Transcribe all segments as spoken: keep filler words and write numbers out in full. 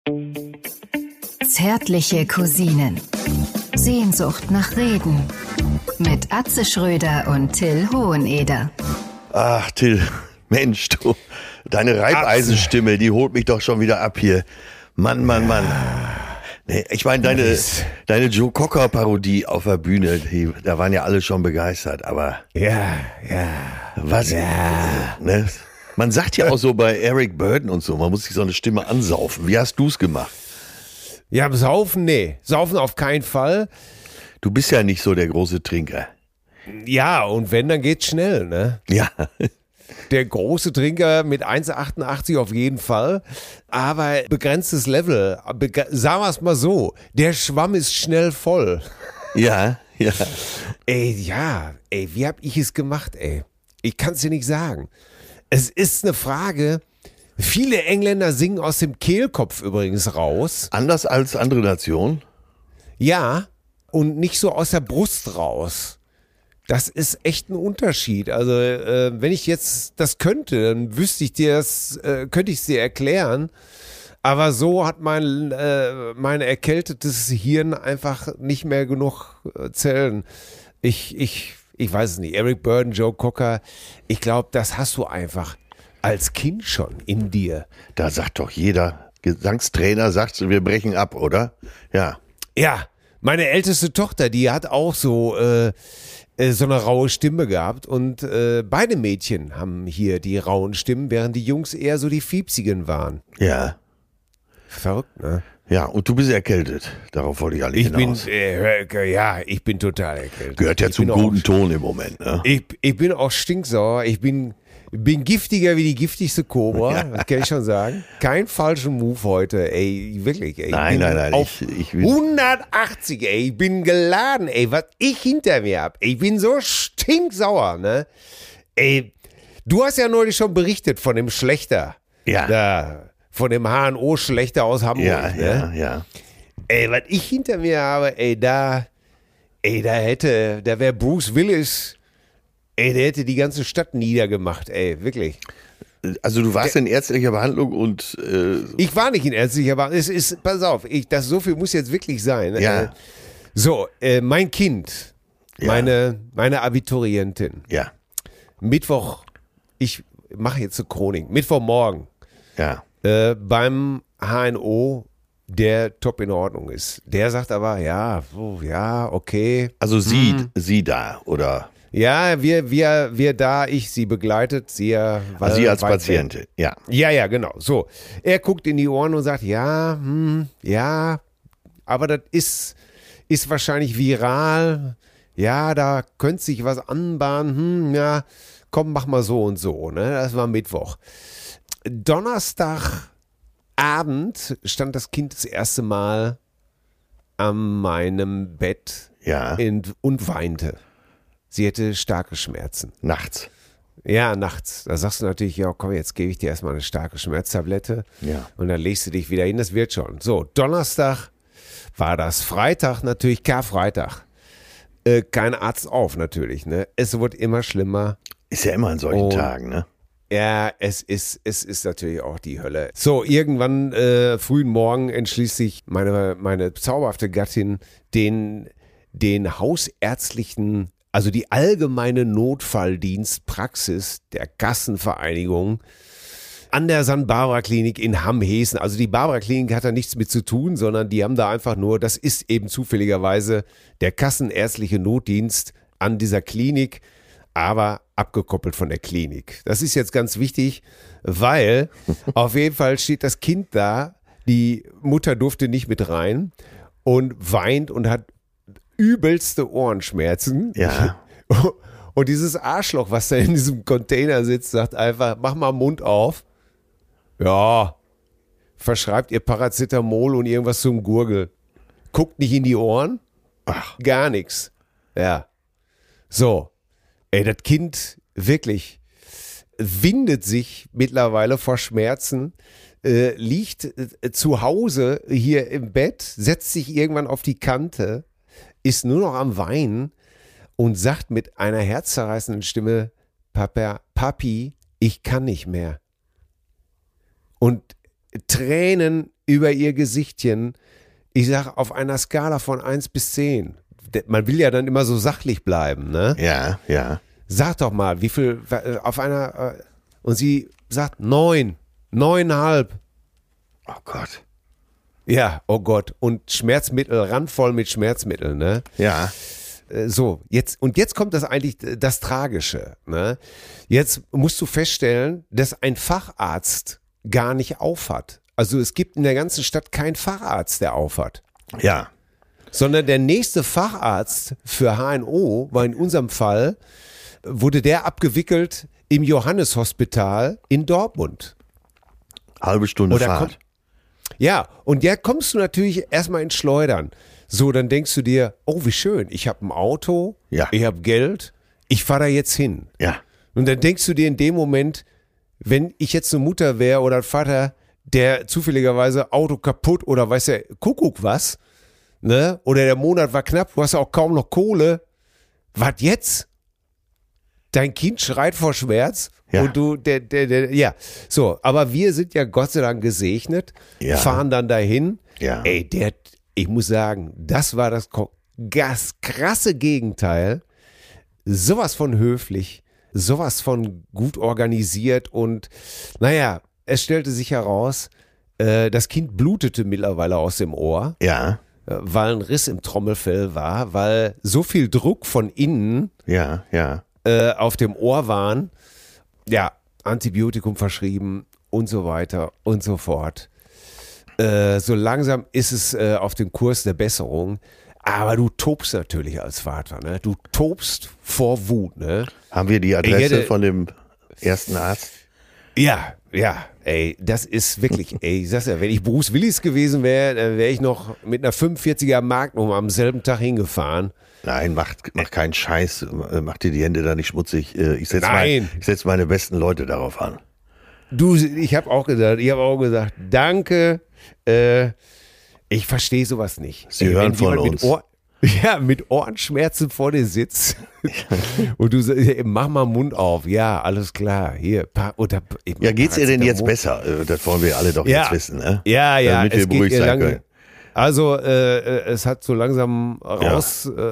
Zärtliche Cousinen. Sehnsucht nach Reden. Mit Atze Schröder und Till Hoheneder. Ach, Till, Mensch, du, deine Reibeisenstimme, die holt mich doch schon wieder ab hier. Mann, Mann, Mann. Nee, ich meine, deine, deine Joe Cocker-Parodie auf der Bühne, die, da waren ja alle schon begeistert, aber... Ja, ja. Was? Ja. Ne? Man sagt ja auch so bei Eric Burdon und so, man muss sich so eine Stimme ansaufen. Wie hast du's gemacht? Ja, saufen, nee. Saufen auf keinen Fall. Du bist ja nicht so der große Trinker. Ja, und wenn, dann geht's schnell, ne? Ja. Der große Trinker mit eins Komma achtundachtzig auf jeden Fall, aber begrenztes Level. Beg- sagen wir es mal so, der Schwamm ist schnell voll. Ja, ja. Ey, ja, ey, wie hab ich es gemacht, ey? Ich kann's dir nicht sagen. Es ist eine Frage... Viele Engländer singen aus dem Kehlkopf übrigens raus. Anders als andere Nationen? Ja, und nicht so aus der Brust raus. Das ist echt ein Unterschied. Also äh, wenn ich jetzt das könnte, dann wüsste ich dir das, äh, könnte ich es dir erklären. Aber so hat mein, äh, mein erkältetes Hirn einfach nicht mehr genug äh, Zellen. Ich, ich, ich weiß es nicht. Eric Burdon, Joe Cocker, ich glaube, das hast du einfach als Kind schon in dir. Da sagt doch jeder Gesangstrainer, sagt, wir brechen ab, oder? Ja. Ja, meine älteste Tochter, die hat auch so, äh, äh, so eine raue Stimme gehabt und äh, beide Mädchen haben hier die rauen Stimmen, während die Jungs eher so die fiepsigen waren. Ja. Verrückt, ne? Ja, und du bist erkältet. Darauf wollte ich eigentlich Ich hinaus. bin, äh, ja, ich bin total erkältet. Gehört ja ich zum bin guten auch, Ton im Moment, ne? Ich, ich bin auch stinksauer, ich bin... Bin giftiger wie die giftigste Cobra, Ja. das kann ich schon sagen. Kein falschen Move heute, ey, wirklich, ey. Nein, Ich bin nein, nein, Auf ich- ich will- hundertachtzig, ey, ich bin geladen, ey, was ich hinter mir hab. Ey, ich bin so stinksauer, ne? Ey, du hast ja neulich schon berichtet von dem Schlechter. Ja. Da, von dem H N O-Schlechter aus Hamburg, Ja, ne? ja, ja. Ey, was ich hinter mir habe, ey, da, ey, da hätte, da wäre Bruce Willis... Ey, der hätte die ganze Stadt niedergemacht, ey, wirklich. Also du warst in ärztlicher Behandlung und... Äh, Ich war nicht in ärztlicher Behandlung. Es ist, pass auf, ich, das so viel muss jetzt wirklich sein. Ja. Äh, so, äh, mein Kind, Ja. meine, meine Abiturientin, ja, Mittwoch, ich mache jetzt eine Chronik, Mittwochmorgen, ja. äh, beim H N O, der top in Ordnung ist. Der sagt aber, ja, oh, ja, okay. Also sie, Hm. sie da, oder... Ja, wir, wir, wir da, ich sie begleitet, sie ja. Also sie als weit weg. Patientin, ja. Ja, ja, genau. So. Er guckt in die Ohren und sagt, ja, hm, ja, aber das ist, ist wahrscheinlich viral. Ja, da könnte sich was anbahnen. Hm, ja, komm, mach mal so und so. Ne? Das war Mittwoch. Donnerstagabend stand das Kind das erste Mal an meinem Bett Ja. in, und weinte. Sie hätte starke Schmerzen. Nachts. Ja, nachts. Da sagst du natürlich, ja, komm, jetzt gebe ich dir erstmal eine starke Schmerztablette. Ja. Und dann legst du dich wieder hin, das wird schon. So, Donnerstag war das, Freitag natürlich, Karfreitag. Äh, kein Arzt auf natürlich, ne? Es wird immer schlimmer. Ist ja immer an solchen Und- Tagen, ne? Ja, es ist, es ist natürlich auch die Hölle. So, irgendwann äh, frühen Morgen entschließt sich meine, meine zauberhafte Gattin, den, den hausärztlichen, also die allgemeine Notfalldienstpraxis der Kassenvereinigung an der Sankt Barbara Klinik in Hamm-Hessen. Also die Barbara Klinik hat da nichts mit zu tun, sondern die haben da einfach nur, das ist eben zufälligerweise der kassenärztliche Notdienst an dieser Klinik, aber abgekoppelt von der Klinik. Das ist jetzt ganz wichtig, weil auf jeden Fall steht das Kind da, die Mutter durfte nicht mit rein und weint und hat übelste Ohrenschmerzen. Ja. Und dieses Arschloch, was da in diesem Container sitzt, sagt einfach, mach mal Mund auf. Ja, verschreibt ihr Paracetamol und irgendwas zum Gurgel. Guckt nicht in die Ohren. Ach. Gar nichts. Ja. So. Ey, das Kind wirklich windet sich mittlerweile vor Schmerzen, äh, liegt äh, zu Hause hier im Bett, setzt sich irgendwann auf die Kante, ist nur noch am Weinen und sagt mit einer herzzerreißenden Stimme, Papa, Papi, ich kann nicht mehr. Und Tränen über ihr Gesichtchen. Ich sag auf einer Skala von eins bis zehn. Man will ja dann immer so sachlich bleiben, ne? Ja, ja. Sag doch mal, wie viel auf einer, und sie sagt neun, neuneinhalb. Oh Gott. Ja, oh Gott. Und Schmerzmittel, randvoll mit Schmerzmitteln, ne? Ja. So, jetzt, und jetzt kommt das eigentlich das Tragische, ne? Jetzt musst du feststellen, dass ein Facharzt gar nicht aufhat. Also es gibt in der ganzen Stadt keinen Facharzt, der aufhat. Ja. Sondern der nächste Facharzt für H N O war in unserem Fall, wurde der abgewickelt im Johannes-Hospital in Dortmund. Halbe Stunde Oder Fahrt. Kommt, ja, und da kommst du natürlich erstmal ins Schleudern. So, dann denkst du dir, oh, wie schön, ich habe ein Auto, Ja. ich habe Geld, ich fahre da jetzt hin. Ja. Und dann denkst du dir in dem Moment, wenn ich jetzt eine Mutter wäre oder ein Vater, der zufälligerweise Auto kaputt oder weiß der Kuckuck was, ne? Oder der Monat war knapp, du hast auch kaum noch Kohle. Was jetzt? Dein Kind schreit vor Schmerz Ja. und du, der, der, der, ja. So, aber wir sind ja Gott sei Dank gesegnet, Ja. fahren dann dahin. Ja. Ey, der, ich muss sagen, das war das, das krasse Gegenteil. Sowas von höflich, sowas von gut organisiert und naja, es stellte sich heraus, äh, das Kind blutete mittlerweile aus dem Ohr, Ja. äh, weil ein Riss im Trommelfell war, weil so viel Druck von innen Ja. Ja. äh, auf dem Ohr waren, ja, Antibiotikum verschrieben und so weiter und so fort. Äh, so langsam ist es äh, auf dem Kurs der Besserung, aber du tobst natürlich als Vater, ne? Du tobst vor Wut, ne? Haben wir die Adresse hätte- von dem ersten Arzt? Ja, ja, ey, das ist wirklich, ey, ich sag's ja, wenn ich Bruce Willis gewesen wäre, dann wäre ich noch mit einer fünfundvierziger Magnum am selben Tag hingefahren. Nein, macht, macht keinen Scheiß. Mach dir die Hände da nicht schmutzig. Äh, Ich setze Nein. mein, ich setz meine besten Leute darauf an. Du, ich habe auch gesagt, ich habe auch gesagt, danke, äh, ich verstehe sowas nicht. Sie Ey, hören wenn von jemand uns. Mit Ohr, ja, mit Ohrenschmerzen vor dir sitzt und du sagst, mach mal Mund auf, ja, alles klar, hier. Pa- oder, Ja, geht's ihr denn jetzt Paracetamol. besser? Äh, Das wollen wir alle doch Ja. jetzt wissen, ne? Ja, ja, Damit wir es geht beruhigt ihr sein lange. können. Also äh, äh, es hat so langsam raus, äh,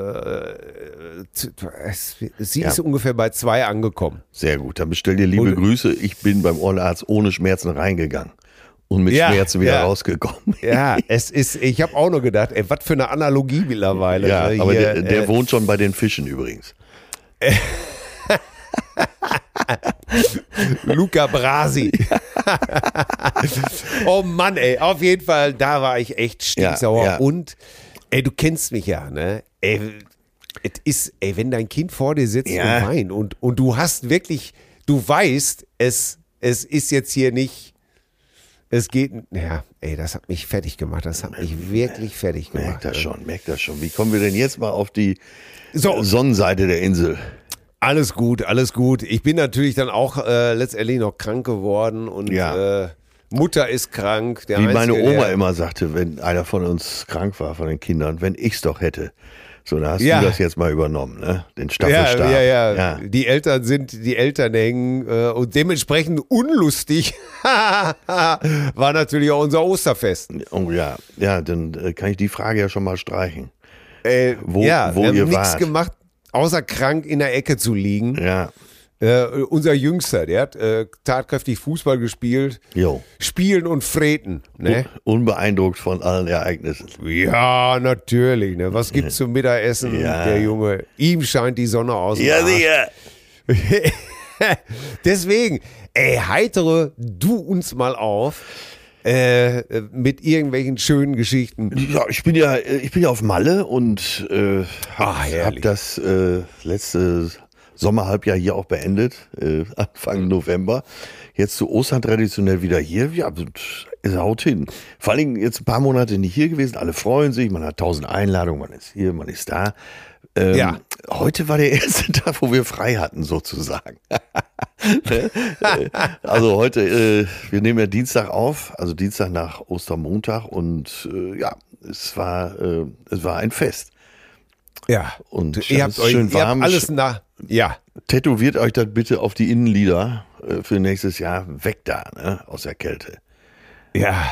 z- es, sie Ja. ist ungefähr bei zwei angekommen. Sehr gut. Dann bestell dir liebe Und- Grüße. Ich bin beim Ohrenarzt ohne Schmerzen reingegangen und mit Ja, Schmerzen wieder ja. rausgekommen. Ja, es ist, ich habe auch nur gedacht, ey, was für eine Analogie mittlerweile. Ja, ne, aber hier, der, der äh, wohnt schon bei den Fischen übrigens. Luca Brasi. Oh Mann, ey, auf jeden Fall, da war ich echt stinksauer. Ja, ja. Und, ey, du kennst mich ja, ne? Ey, es ist, ey, wenn dein Kind vor dir sitzt Ja. und weint und, und du hast wirklich, du weißt, es, es ist jetzt hier nicht, es geht, ja, ey, das hat mich fertig gemacht, das hat mich wirklich fertig gemacht. Merkt das ey. schon, merkt das schon. Wie kommen wir denn jetzt mal auf die So. Sonnenseite der Insel? Alles gut, alles gut. Ich bin natürlich dann auch äh, letztendlich noch krank geworden und Ja. äh, Mutter ist krank. Der Wie meine Einzige, Oma der, immer sagte, wenn einer von uns krank war, von den Kindern, wenn ich's doch hätte. So, dann hast Ja. du das jetzt mal übernommen, ne? Den Ja, Staffelstab. ja, ja, ja. Die Eltern sind, die Eltern hängen äh, und dementsprechend unlustig war natürlich auch unser Osterfest. Oh ja, ja, dann äh, kann ich die Frage ja schon mal streichen. Äh, Wo- ja, wo wir ihr haben nichts wart. gemacht, außer krank in der Ecke zu liegen. Ja, Äh, unser Jüngster, der hat äh, tatkräftig Fußball gespielt. jo. Spielen und Freten. Ne? Unbeeindruckt von allen Ereignissen. Ja, natürlich. Ne? Was gibt's zum Mittagessen? Ja. Der Junge, ihm scheint die Sonne aus dem Arsch. sicher. Deswegen, ey, heitere du uns mal auf äh, mit irgendwelchen schönen Geschichten. Ja, ich bin ja, ich bin ja auf Malle und äh, Ah, habe herrlich. hab das äh, letzte Sommerhalbjahr hier auch beendet, äh, Anfang November. Jetzt zu Ostern traditionell wieder hier. Ja, es haut hin. Vor allen Dingen jetzt ein paar Monate nicht hier gewesen. Alle freuen sich, man hat tausend Einladungen, man ist hier, man ist da. Ähm, Ja. Heute war der erste Tag, wo wir frei hatten, sozusagen. Ne? Äh, also heute, äh, wir nehmen ja Dienstag auf, also Dienstag nach Ostermontag und äh, ja, es war, äh, es war ein Fest. Ja. Und Ihr ja, habt, es ist euch, schön ihr warm. habt alles nach. Ja. Tätowiert euch das bitte auf die Innenlider äh, für nächstes Jahr. Weg da, ne? Aus der Kälte. Ja.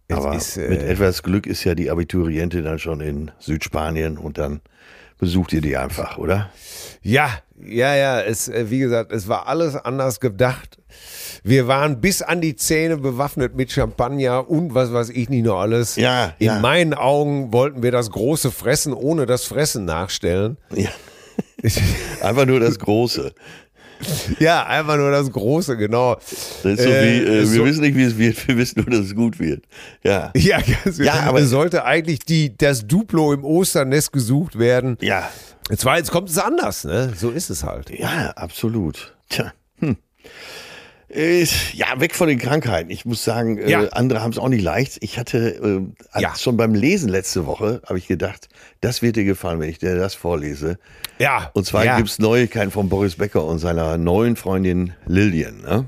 Aber ist, äh, mit etwas Glück ist ja die Abiturientin dann schon in Südspanien und dann besucht ihr die einfach, oder? Ja, ja, ja, es, äh, wie gesagt, es war alles anders gedacht. Wir waren bis an die Zähne bewaffnet mit Champagner und was weiß ich nicht noch alles. Ja, In ja. meinen Augen wollten wir das große Fressen ohne das Fressen nachstellen. Ja. Einfach nur das Große. Ja, einfach nur das Große, genau. Das ist so Äh, wie, äh, wir so- wissen nicht, wie es wird, wir wissen nur, dass es gut wird. Ja. Ja, ganz Ja, aber- es sollte eigentlich die, das Duplo im Osternest gesucht werden. Ja. Jetzt, war, jetzt kommt es anders, ne? So ist es halt. Ja, absolut. Tja. Hm. Äh, Ja, weg von den Krankheiten. Ich muss sagen, äh, Ja. andere haben es auch nicht leicht. Ich hatte äh, als Ja. schon beim Lesen letzte Woche, habe ich gedacht, das wird dir gefallen, wenn ich dir das vorlese. Ja. Und zwar ja. gibt's Neuigkeiten von Boris Becker und seiner neuen Freundin Lillian. Ne?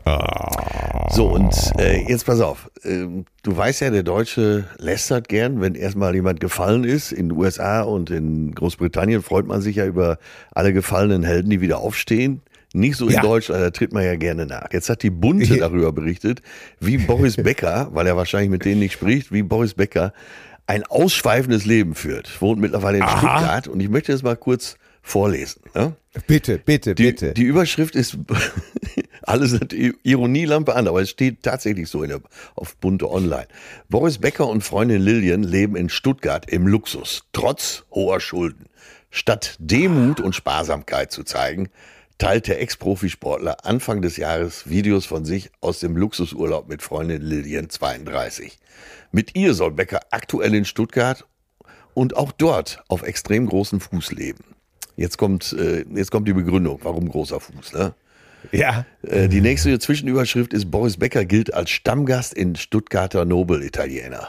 So, und äh, jetzt pass auf. Ähm, du weißt ja, der Deutsche lästert gern, wenn erstmal jemand gefallen ist. In den U S A und in Großbritannien freut man sich ja über alle gefallenen Helden, die wieder aufstehen. Nicht so in Ja. Deutschland, da tritt man ja gerne nach. Jetzt hat die Bunte darüber berichtet, wie Boris Becker, weil er wahrscheinlich mit denen nicht spricht, wie Boris Becker ein ausschweifendes Leben führt. Wohnt mittlerweile in Aha. Stuttgart und ich möchte das mal kurz vorlesen. Ne? Bitte, bitte, Die, bitte. die Überschrift ist, alles hat die Ironielampe an, aber es steht tatsächlich so in der, auf Bunte Online. Boris Becker und Freundin Lillian leben in Stuttgart im Luxus, trotz hoher Schulden. Statt Demut und Sparsamkeit zu zeigen, teilt der Ex-Profisportler Anfang des Jahres Videos von sich aus dem Luxusurlaub mit Freundin Lillian zweiunddreißig. Mit ihr soll Becker aktuell in Stuttgart und auch dort auf extrem großen Fuß leben. Jetzt kommt, äh, jetzt kommt die Begründung, warum großer Fuß, ne? ja. Äh, die nächste Zwischenüberschrift ist, Boris Becker gilt als Stammgast in Stuttgarter Nobel-Italiener.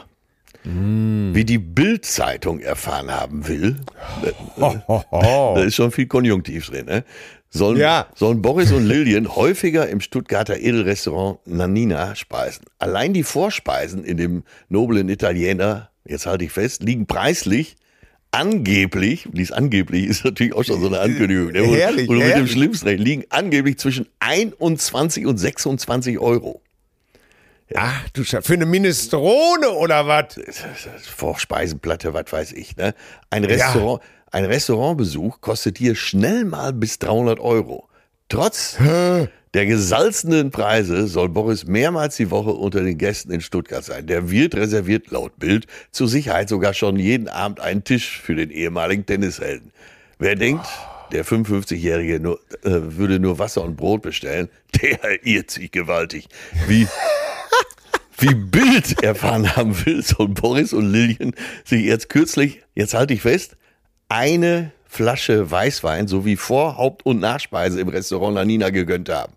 Wie die Bild-Zeitung erfahren haben will, äh, Ho, ho, ho. da ist schon viel Konjunktiv drin, ne? Sollen, Ja. sollen Boris und Lillian häufiger im Stuttgarter Edelrestaurant Nannina speisen. Allein die Vorspeisen in dem noblen Italiener, jetzt halte ich fest, liegen preislich angeblich, dies angeblich ist natürlich auch schon so eine Ankündigung, ne? Herrlich, und mit dem herrlich. Schlimmsten recht, liegen angeblich zwischen einundzwanzig und sechsundzwanzig Euro. Ach du Scheiße, für eine Minestrone oder was? Vorspeisenplatte, was weiß ich, ne? Ein Restaurant, ein Restaurantbesuch kostet hier schnell mal bis dreihundert Euro. Trotz der gesalzenen Preise soll Boris mehrmals die Woche unter den Gästen in Stuttgart sein. Der Wirt reserviert laut Bild zur Sicherheit sogar schon jeden Abend einen Tisch für den ehemaligen Tennishelden. Wer denkt, der fünfundfünfzigjährige nur, äh, würde nur Wasser und Brot bestellen, der irrt sich gewaltig. Wie Wie Bild erfahren haben will, soll Boris und Lillian sich jetzt kürzlich, jetzt halte ich fest, eine Flasche Weißwein sowie Vor-, Haupt- und Nachspeise im Restaurant Nannina gegönnt haben.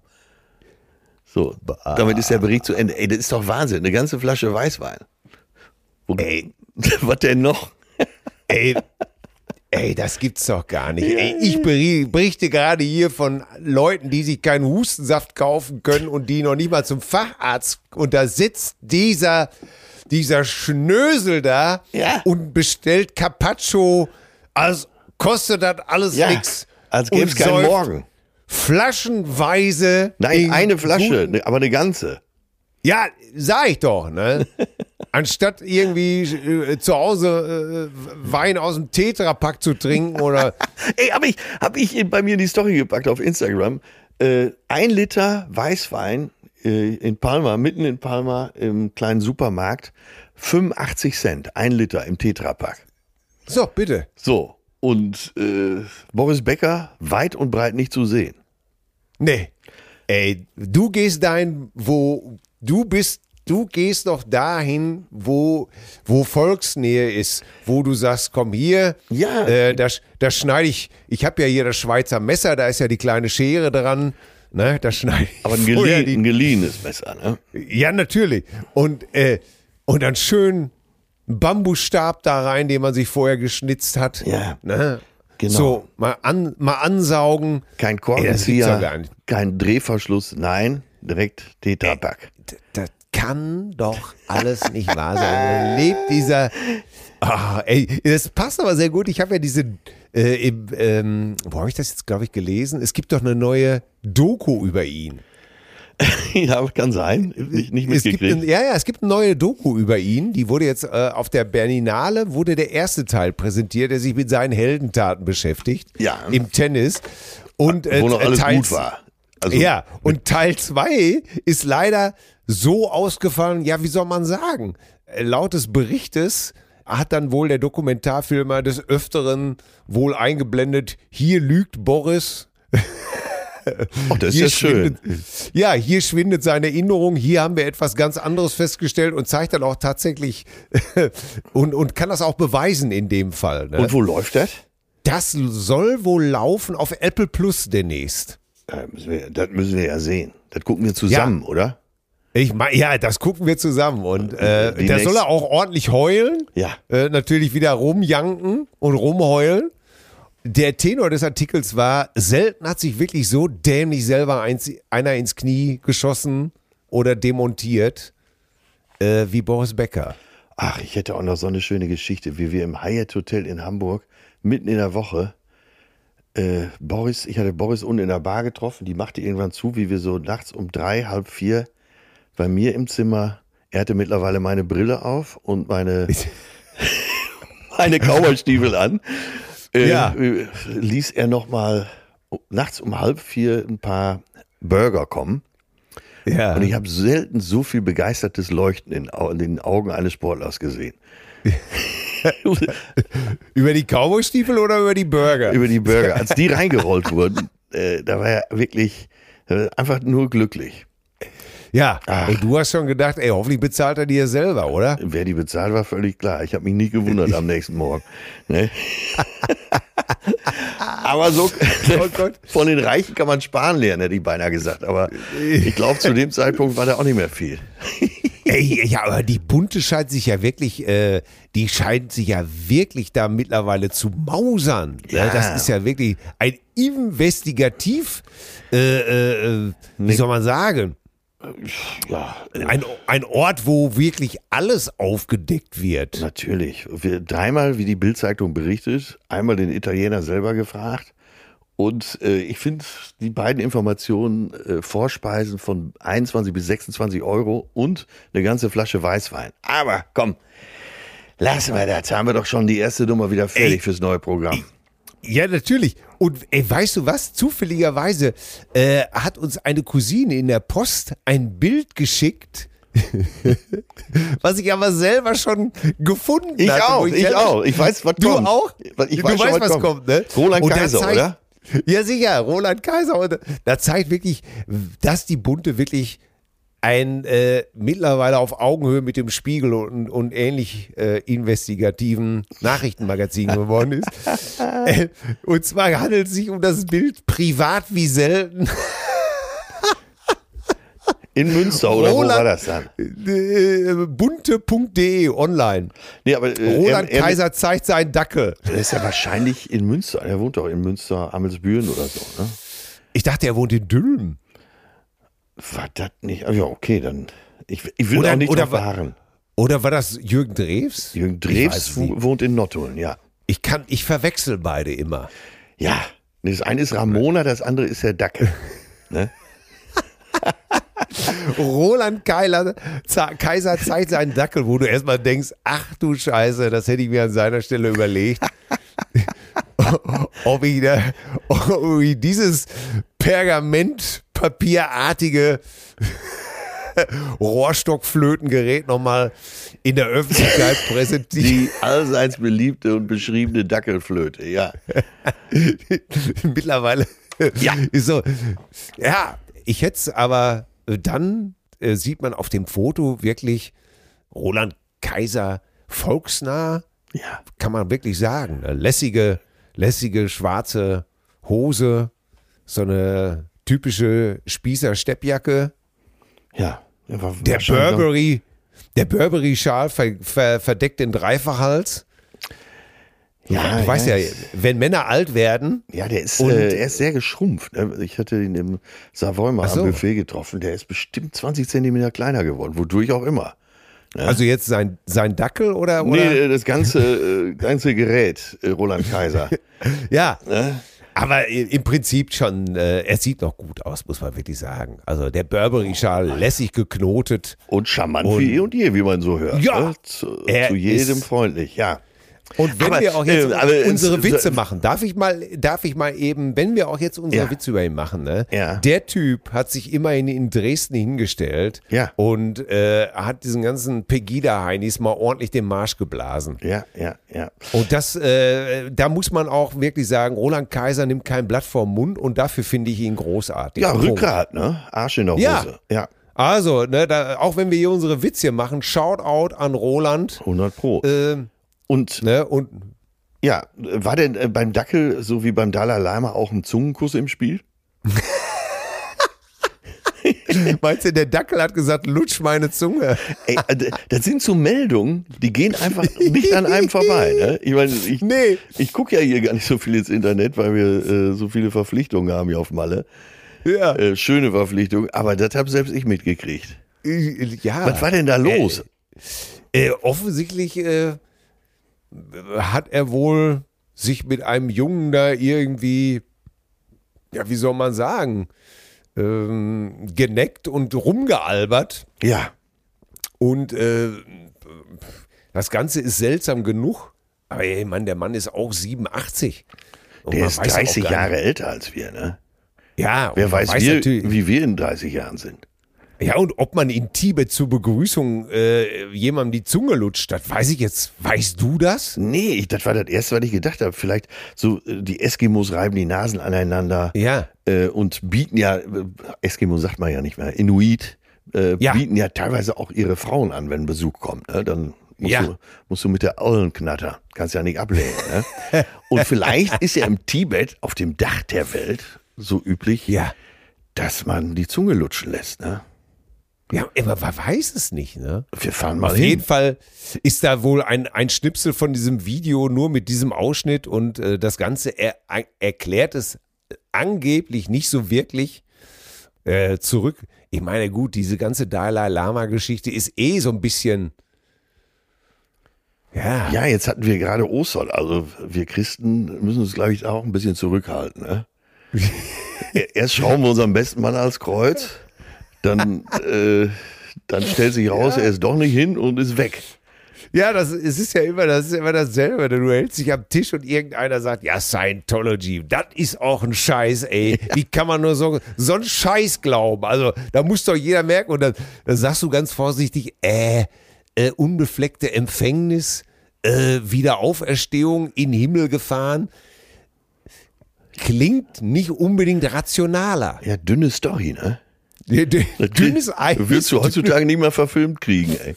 So, damit ist der Bericht zu Ende. Ey, das ist doch Wahnsinn, eine ganze Flasche Weißwein. Wo, Ey. Was denn noch? Ey, ey, das gibt's doch gar nicht. Ey, ich beri- berichte gerade hier von Leuten, die sich keinen Hustensaft kaufen können und die noch nicht mal zum Facharzt. Und da sitzt dieser, dieser Schnösel da Ja. und bestellt Carpaccio. Also kostet das alles Ja, nix. als gäbe es Und keinen säuft Morgen. Flaschenweise. Nein, den eine Flasche, guten- ne, aber eine ganze. Ja, sag ich doch, ne? Anstatt irgendwie äh, zu Hause äh, Wein aus dem Tetrapack zu trinken oder. Ey, hab ich, hab ich bei mir in die Story gepackt auf Instagram. Äh, ein Liter Weißwein äh, in Palma, mitten in Palma, im kleinen Supermarkt, fünfundachtzig Cent, ein Liter im Tetrapack. So, bitte. So, und äh, Boris Becker weit und breit nicht zu sehen. Nee. Ey, du gehst dahin, wo du bist, du gehst doch dahin, wo, wo Volksnähe ist, wo du sagst, komm hier, Ja. äh, da, da schneide ich, ich habe ja hier das Schweizer Messer, da ist ja die kleine Schere dran, ne, da schneide ich Aber ein, vorher gelie die, ein geliehenes Messer, ne? ja, natürlich. Und, äh, und dann schön einen Bambusstab da rein, den man sich vorher geschnitzt hat. Ja. Ne? Genau. So, mal, an, mal ansaugen. Kein Ey, das gibt's doch gar Korkenzieher, nicht. kein Drehverschluss, nein, direkt Tetrapack. D- Das kann doch alles nicht wahr sein. Da lebt dieser. Ah, ey, das passt aber sehr gut. Ich habe ja diese. Äh, im, ähm, wo habe ich das jetzt, glaube ich, gelesen? Es gibt doch eine neue Doku über ihn. Ja, kann sein. Nicht, nicht Es gibt mitgekriegt. ein, ja, ja, es gibt eine neue Doku über ihn. Die wurde jetzt äh, auf der Berlinale, wurde der erste Teil präsentiert, der sich mit seinen Heldentaten beschäftigt. Ja. Im Tennis. Und, äh, Wo noch alles Teil, gut war. Also, ja, und Teil zwei ist leider so ausgefallen, ja, wie soll man sagen? Äh, Laut des Berichtes hat dann wohl der Dokumentarfilmer des Öfteren wohl eingeblendet, hier lügt Boris. oh, das ist Hier ja schön. schwindet, ja, hier schwindet seine Erinnerung, hier haben wir etwas ganz anderes festgestellt und zeigt dann auch tatsächlich und, und kann das auch beweisen in dem Fall. Ne? Und wo läuft das? Das soll wohl laufen auf Apple Plus demnächst. Das müssen wir, das müssen wir ja sehen. Das gucken wir zusammen, Ja. oder? Ich meine, ja, das gucken wir zusammen und äh, Die da nächst- soll er auch ordentlich heulen, Ja. äh, natürlich wieder rumjanken und rumheulen. Der Tenor des Artikels war, selten hat sich wirklich so dämlich selber eins, einer ins Knie geschossen oder demontiert äh, wie Boris Becker. Ach, ich hätte auch noch so eine schöne Geschichte, wie wir im Hyatt Hotel in Hamburg mitten in der Woche äh, Boris, ich hatte Boris unten in der Bar getroffen, die machte irgendwann zu, wie wir so nachts um drei, halb vier bei mir im Zimmer, er hatte mittlerweile meine Brille auf und meine, meine Cowboystiefel an, äh, Ja. äh, ließ er nochmal nachts um halb vier ein paar Burger kommen. Ja. Und ich habe selten so viel begeistertes Leuchten in, Au- in den Augen eines Sportlers gesehen. Über die Cowboystiefel oder über die Burger? Über die Burger. Als die reingerollt wurden, äh, da war er wirklich äh, einfach nur glücklich. Ja, Ach. und du hast schon gedacht, ey, hoffentlich bezahlt er dir selber, oder? Wer die bezahlt, war völlig klar. Ich habe mich nie gewundert am nächsten Morgen. Ne? Aber so Oh Gott. von den Reichen kann man sparen lernen, hätte ich beinahe gesagt. Aber ich glaube, zu dem Zeitpunkt war da auch nicht mehr viel. Ey, ja, aber die Bunte scheint sich ja wirklich, äh, die scheint sich ja wirklich da mittlerweile zu mausern. Ja. Ja. Das ist ja wirklich ein Investigativ, äh, äh, äh, wie soll man sagen, Ja, ein, ein Ort, wo wirklich alles aufgedeckt wird. natürlich. Wir, dreimal, wie die Bild-Zeitung berichtet, einmal den Italiener selber gefragt. Und äh, ich finde, die beiden Informationen, äh, Vorspeisen von einundzwanzig bis sechsundzwanzig Euro und eine ganze Flasche Weißwein. Aber komm, lassen wir das. Haben wir doch schon die erste Nummer wieder fertig Ey. fürs neue Programm. Ja, natürlich. Und ey, weißt du was? Zufälligerweise äh, hat uns eine Cousine in der Post ein Bild geschickt, was ich aber selber schon gefunden Ich hatte. auch, wo ich selber- auch. Ich weiß, was Du kommt. auch? Ich du weiß schon, weißt, was kommt, ne? Roland Und da Kaiser, zeigt- oder? Ja, sicher, Roland Kaiser. Und da zeigt wirklich, dass die Bunte wirklich ein äh, mittlerweile auf Augenhöhe mit dem Spiegel und, und ähnlich äh, investigativen Nachrichtenmagazin geworden ist. äh, und zwar handelt es sich um das Bild Privat wie selten. In Münster, oder Roland- wo war das dann? Äh, bunte punkt de online. Nee, aber, äh, Roland er, er, Kaiser zeigt seinen Dackel. Der ist ja wahrscheinlich in Münster. Er wohnt doch in Münster, Amelsbüren oder so, ne? Ich dachte, er wohnt in Dülmen. War das nicht? Ah, ja, okay, dann. Ich, ich will Oder- auch nicht oder drauf wa- beharren. Oder war das Jürgen Drews? Jürgen Ich Drews weiß nicht. wo- wohnt in Nottuln, ja. Ich kann, ich verwechsel beide immer. Ja, das eine ist Ramona, das andere ist der Dackel. Ne? Roland Keiler, Za- Kaiser zeigt seinen Dackel, wo du erstmal denkst, ach du Scheiße, das hätte ich mir an seiner Stelle überlegt. ob, ich da, ob ich dieses pergamentpapierartige Rohrstockflötengerät nochmal in der Öffentlichkeit präsentiert. Die allseits beliebte und beschriebene Dackelflöte, ja. Mittlerweile Ja. ist so. Ja, ich hätte es aber dann äh, sieht man auf dem Foto wirklich Roland Kaiser volksnah, Ja. kann man wirklich sagen. Eine lässige, lässige schwarze Hose, so eine typische Spießer-Steppjacke. Ja. Der, war Der wahrscheinlich noch- Burberry, der Burberry-Schal ver, ver, verdeckt den Dreifachhals. Ja, Du weißt ja, ja, wenn Männer alt werden, Ja, der ist, Und- äh, der ist sehr geschrumpft. ne? Ich hatte ihn im Savoy mal Ach so. am Buffet getroffen. Der ist bestimmt zwanzig Zentimeter kleiner geworden, wodurch auch immer. also jetzt sein, sein Dackel oder? oder? Nee, das ganze, äh, ganze Gerät, äh, Roland Kaiser. Ja, Ne? Aber im Prinzip schon, äh, er sieht noch gut aus, muss man wirklich sagen. Also der Burberry-Schal lässig geknotet. Und charmant und, wie eh und je, wie man so hört. Ja, ne? zu, zu jedem freundlich, ja. Und wenn aber, wir auch jetzt äh, aber, unsere äh, Witze machen, darf ich mal, darf ich mal eben, wenn wir auch jetzt unsere ja. Witze über ihn machen, ne? Ja. Der Typ hat sich immerhin in Dresden hingestellt ja. und äh, hat diesen ganzen Pegida-Heinis mal ordentlich den Marsch geblasen. Ja, ja, ja. Und das, äh, da muss man auch wirklich sagen, Roland Kaiser nimmt kein Blatt vorm Mund und dafür finde ich ihn großartig. Ja, Punkt. Rückgrat, ne? Arsch in der Hose. Ja. ja. Also, ne, da, auch wenn wir hier unsere Witze machen, Shoutout an Roland. hundert Pro. Äh, und, ne, und ja, war denn äh, beim Dackel so wie beim Dalai Lama auch ein Zungenkuss im Spiel? Meinst du, der Dackel hat gesagt, lutsch meine Zunge? Ey, das sind so Meldungen, die gehen einfach nicht an einem vorbei. Ne? Ich meine, ich, nee. ich gucke ja hier gar nicht so viel ins Internet, weil wir äh, so viele Verpflichtungen haben hier auf Malle. Ja. Äh, schöne Verpflichtungen, aber das habe selbst ich mitgekriegt. Ja. Was war denn da los? Äh, äh, offensichtlich äh, hat er wohl sich mit einem Jungen da irgendwie, ja, wie soll man sagen, ähm, geneckt und rumgealbert. Ja. Und äh, das Ganze ist seltsam genug. Aber ey, Mann, der Mann ist auch siebenundachtzig. Und der man ist weiß dreißig auch gar Jahre nicht. älter als wir, ne? Ja. Wer und man weiß, weiß wir, natürlich- wie wir in dreißig Jahren sind. Ja, und ob man in Tibet zur Begrüßung äh, jemandem die Zunge lutscht, das weiß ich jetzt. Weißt du das? Nee, ich, das war das Erste, was ich gedacht habe. Vielleicht so, äh, die Eskimos reiben die Nasen aneinander Ja. äh, und bieten ja, äh, Eskimo sagt man ja nicht mehr, Inuit, äh, Ja. bieten ja teilweise auch ihre Frauen an, wenn Besuch kommt. Ne? Dann musst, Ja. du, musst du mit der Eulenknatter, kannst ja nicht ablehnen. Ne? Und vielleicht ist ja im Tibet auf dem Dach der Welt so üblich, Ja. dass man die Zunge lutschen lässt. Ne? Ja, aber man weiß es nicht, ne? Wir fahren mal Auf hin. jeden Fall ist da wohl ein, ein Schnipsel von diesem Video nur mit diesem Ausschnitt und äh, das Ganze er, er, erklärt es angeblich nicht so wirklich äh, zurück. Ich meine, gut, diese ganze Dalai Lama-Geschichte ist eh so ein bisschen. Ja. Ja, jetzt hatten wir gerade Ostern. Also wir Christen müssen uns, glaube ich, auch ein bisschen zurückhalten. Ne? Erst schrauben wir unseren besten Mann als Kreuz, dann, äh, dann stellt sich raus, Ja. er ist doch nicht hin und ist weg. Ja, das es ist ja immer, das ist immer dasselbe. Du hältst dich am Tisch und irgendeiner sagt, ja, Scientology, das ist auch ein Scheiß, ey. Ja. Wie kann man nur so, so einen Scheiß glauben? Also, da muss doch jeder merken. Und dann, dann sagst du ganz vorsichtig, äh, äh unbefleckte Empfängnis, äh, Wiederauferstehung, in den Himmel gefahren. Klingt nicht unbedingt rationaler. Ja, dünne Story, ne? Dünnes Eis. Willst du heutzutage nicht mehr verfilmt kriegen, ey.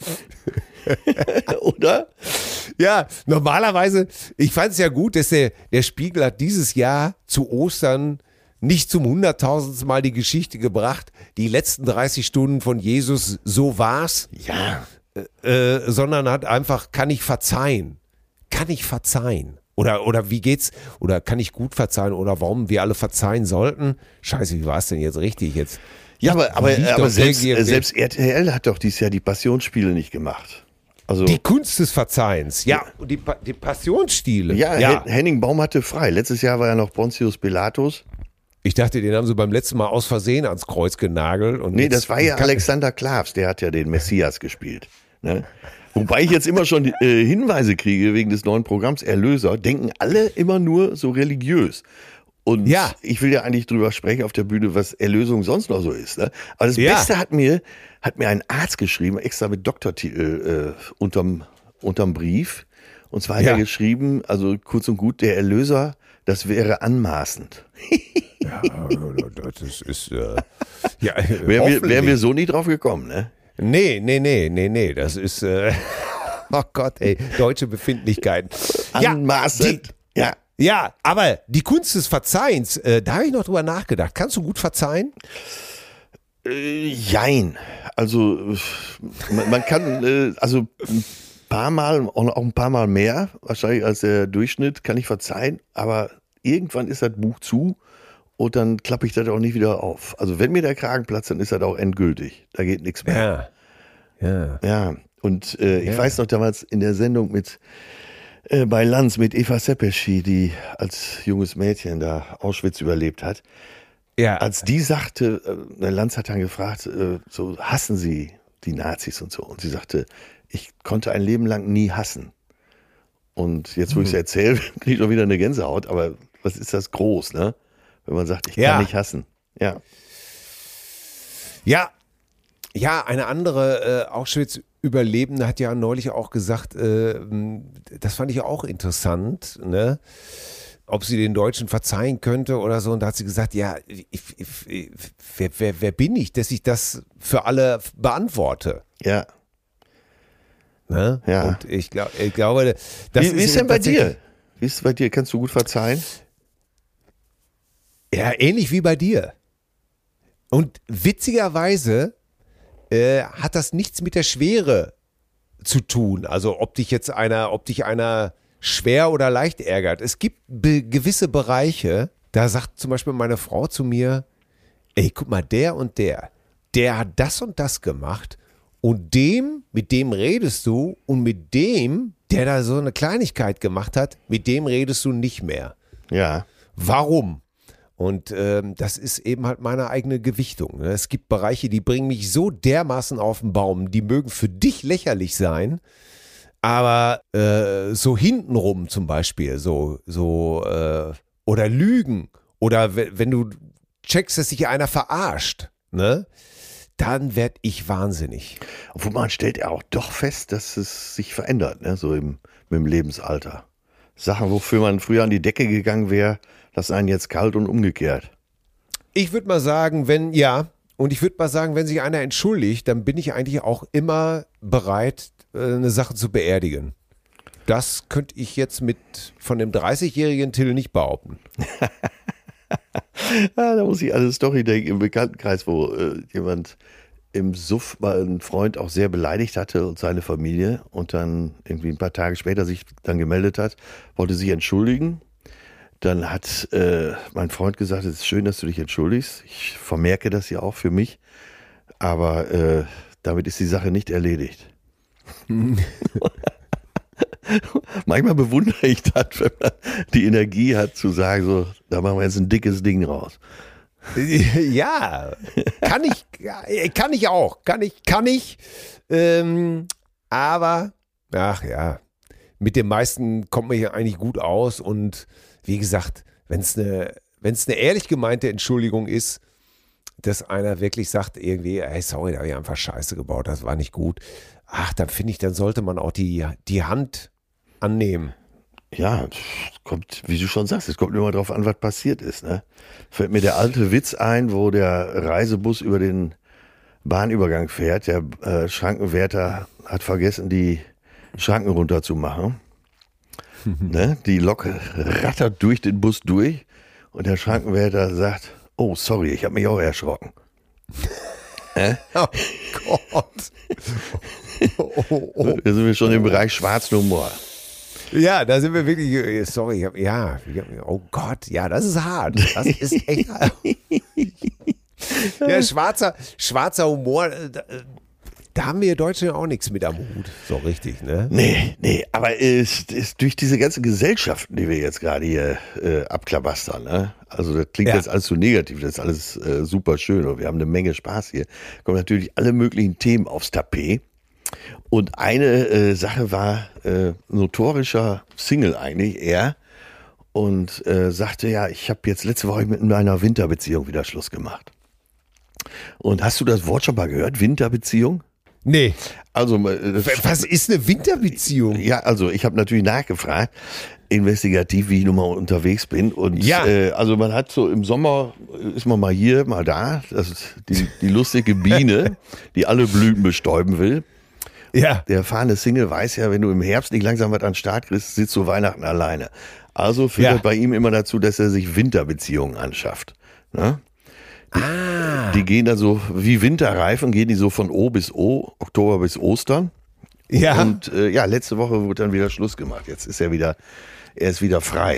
Oder? Ja, normalerweise, ich fand es ja gut, dass der, der Spiegel hat dieses Jahr zu Ostern nicht zum hunderttausendsten Mal die Geschichte gebracht, die letzten dreißig Stunden von Jesus, so war's, Ja. äh, sondern hat einfach, kann ich verzeihen? Kann ich verzeihen? Oder, oder wie geht's? Oder kann ich gut verzeihen? Oder warum wir alle verzeihen sollten? Scheiße, wie war es denn jetzt richtig jetzt? Ja, aber, aber, Liegt aber doch selbst, irgendwie- äh, selbst R T L hat doch dieses Jahr die Passionsspiele nicht gemacht. Also, Die Kunst des Verzeihens, ja, und die, Pa- die Passionsstile. ja, ja. Hen- Henning Baum hatte frei. Letztes Jahr war ja noch Pontius Pilatus. Ich dachte, den haben sie beim letzten Mal aus Versehen ans Kreuz genagelt. Und Nee, jetzt- das war ja Alexander Klavs, der hat ja den Messias gespielt. Ne? Wobei ich jetzt immer schon äh, Hinweise kriege wegen des neuen Programms Erlöser, denken alle immer nur so religiös. Und Ja. ich will ja eigentlich drüber sprechen auf der Bühne, was Erlösung sonst noch so ist. Ne? Aber das Ja. Beste hat mir, hat mir ein Arzt geschrieben, extra mit Doktortitel äh, unterm, unterm Brief. Und zwar hat Ja. er geschrieben, also kurz und gut, der Erlöser, das wäre anmaßend. Ja, das ist, äh, ja, Wären wir, hoffentlich. wären wir so nie drauf gekommen, ne? Nee, nee, nee, nee, nee, das ist, äh, oh Gott, ey, deutsche Befindlichkeiten. Anmaßend. Die, Ja. ja, aber die Kunst des Verzeihens, äh, da habe ich noch drüber nachgedacht. Kannst du gut verzeihen? Äh, jein. Also äh, man, man kann, äh, also ein paar Mal, auch auch ein paar Mal mehr, wahrscheinlich als der Durchschnitt, kann ich verzeihen, aber irgendwann ist das Buch zu und dann klappe ich das auch nicht wieder auf. Also wenn mir der Kragen platzt, dann ist das auch endgültig. Da geht nichts mehr. Ja. Ja. Ja, und äh, ich Ja. weiß noch damals in der Sendung mit äh, bei Lanz mit Eva Sepeschi, die als junges Mädchen da Auschwitz überlebt hat. Ja. Als die sagte, äh, Lanz hat dann gefragt, äh, so hassen Sie die Nazis und so. Und sie sagte, ich konnte ein Leben lang nie hassen. Und jetzt, wo ich es erzähle, kriege ich schon wieder eine Gänsehaut, aber was ist das groß, ne? Wenn man sagt, ich Ja. kann nicht hassen. Ja. Ja, ja, eine andere äh, Auschwitz-Überlebende hat ja neulich auch gesagt, äh, das fand ich auch interessant, ne? Ob sie den Deutschen verzeihen könnte oder so. Und da hat sie gesagt, ja, ich, ich, wer, wer, wer bin ich, dass ich das für alle beantworte? Ja. Ne? Ja. Und ich, glaub, ich glaube, das Wie, wie ist denn bei dir? Wie ist es bei dir? Kannst du gut verzeihen? Ja, ähnlich wie bei dir. Und witzigerweise äh, hat das nichts mit der Schwere zu tun. Also ob dich jetzt einer, ob dich einer schwer oder leicht ärgert. Es gibt be- gewisse Bereiche, da sagt zum Beispiel meine Frau zu mir, ey, guck mal, der und der, der hat das und das gemacht und dem, mit dem redest du und mit dem, der da so eine Kleinigkeit gemacht hat, mit dem redest du nicht mehr. Ja. Warum? Und ähm, das ist eben halt meine eigene Gewichtung. Ne? Es gibt Bereiche, die bringen mich so dermaßen auf den Baum, die mögen für dich lächerlich sein, aber äh, so hintenrum zum Beispiel, so, so äh, oder Lügen oder w- wenn du checkst, dass sich einer verarscht, ne? Dann werd ich wahnsinnig. Obwohl man stellt ja auch doch fest, dass es sich verändert, ne? So im, mit dem Lebensalter. Sachen, wofür man früher an die Decke gegangen wäre, lassen einen jetzt kalt und umgekehrt. Ich würde mal sagen, wenn, ja, und ich würde mal sagen, wenn sich einer entschuldigt, dann bin ich eigentlich auch immer bereit, eine Sache zu beerdigen. Das könnte ich jetzt mit von dem dreißigjährigen Till nicht behaupten. Ja, da muss ich an eine Story denken im Bekanntenkreis, wo äh, jemand im Suff mal einen Freund auch sehr beleidigt hatte und seine Familie und dann irgendwie ein paar Tage später sich dann gemeldet hat, wollte sich entschuldigen. Dann hat äh, mein Freund gesagt, es ist schön, dass du dich entschuldigst. Ich vermerke das ja auch für mich, aber äh, damit ist die Sache nicht erledigt. Manchmal bewundere ich das, wenn man die Energie hat zu sagen, so, da machen wir jetzt ein dickes Ding raus. Ja, kann ich, kann ich auch, kann ich, kann ich, ähm, aber, ach ja, mit den meisten kommt man hier eigentlich gut aus und wie gesagt, wenn es eine, wenn es eine ehrlich gemeinte Entschuldigung ist, dass einer wirklich sagt irgendwie, hey, sorry, da habe ich einfach Scheiße gebaut, das war nicht gut, ach, dann finde ich, dann sollte man auch die, die Hand annehmen. Ja, kommt, wie du schon sagst, es kommt immer drauf an, was passiert ist. Ne? Fällt mir der alte Witz ein, wo der Reisebus über den Bahnübergang fährt. Der äh, Schrankenwärter hat vergessen, die Schranken runterzumachen. Ne? Die Lok rattert durch den Bus durch und der Schrankenwärter sagt, oh, sorry, ich habe mich auch erschrocken. äh? Oh Gott. Oh, oh, oh. Da sind wir schon im Bereich schwarzen Humor. Ja, da sind wir wirklich, sorry, ich hab, ja, oh Gott, ja, das ist hart. Das ist echt hart. Ja, schwarzer, schwarzer Humor, da, da haben wir Deutschen auch nichts mit am Hut. So richtig, ne? Nee, nee, aber ist, ist durch diese ganzen Gesellschaften, die wir jetzt gerade hier äh, abklabastern, ne? Also das klingt Ja. jetzt alles so negativ, das ist alles äh, super schön und wir haben eine Menge Spaß hier. Kommen natürlich alle möglichen Themen aufs Tapet. Und eine äh, Sache war äh, notorischer Single eigentlich, er, und äh, sagte, ja, ich habe jetzt letzte Woche mit meiner Winterbeziehung wieder Schluss gemacht. Und hast du das Wort schon mal gehört, Winterbeziehung? Nee. Also, äh, das, Was ist eine Winterbeziehung? ja, also ich habe natürlich nachgefragt, investigativ, wie ich nun mal unterwegs bin. Und Ja. äh, also man hat so im Sommer, ist man mal hier, mal da, das ist die, die lustige Biene, die alle Blüten bestäuben will. Ja. Der erfahrene Single weiß ja, wenn du im Herbst nicht langsam was an den Start kriegst, sitzt du Weihnachten alleine. Also führt Ja. das bei ihm immer dazu, dass er sich Winterbeziehungen anschafft. Ne? Ah. Die gehen dann so wie Winterreifen, gehen die so von O bis O, Oktober bis Ostern. Ja. Und äh, ja, letzte Woche wurde dann wieder Schluss gemacht. Jetzt ist er wieder, er ist wieder frei.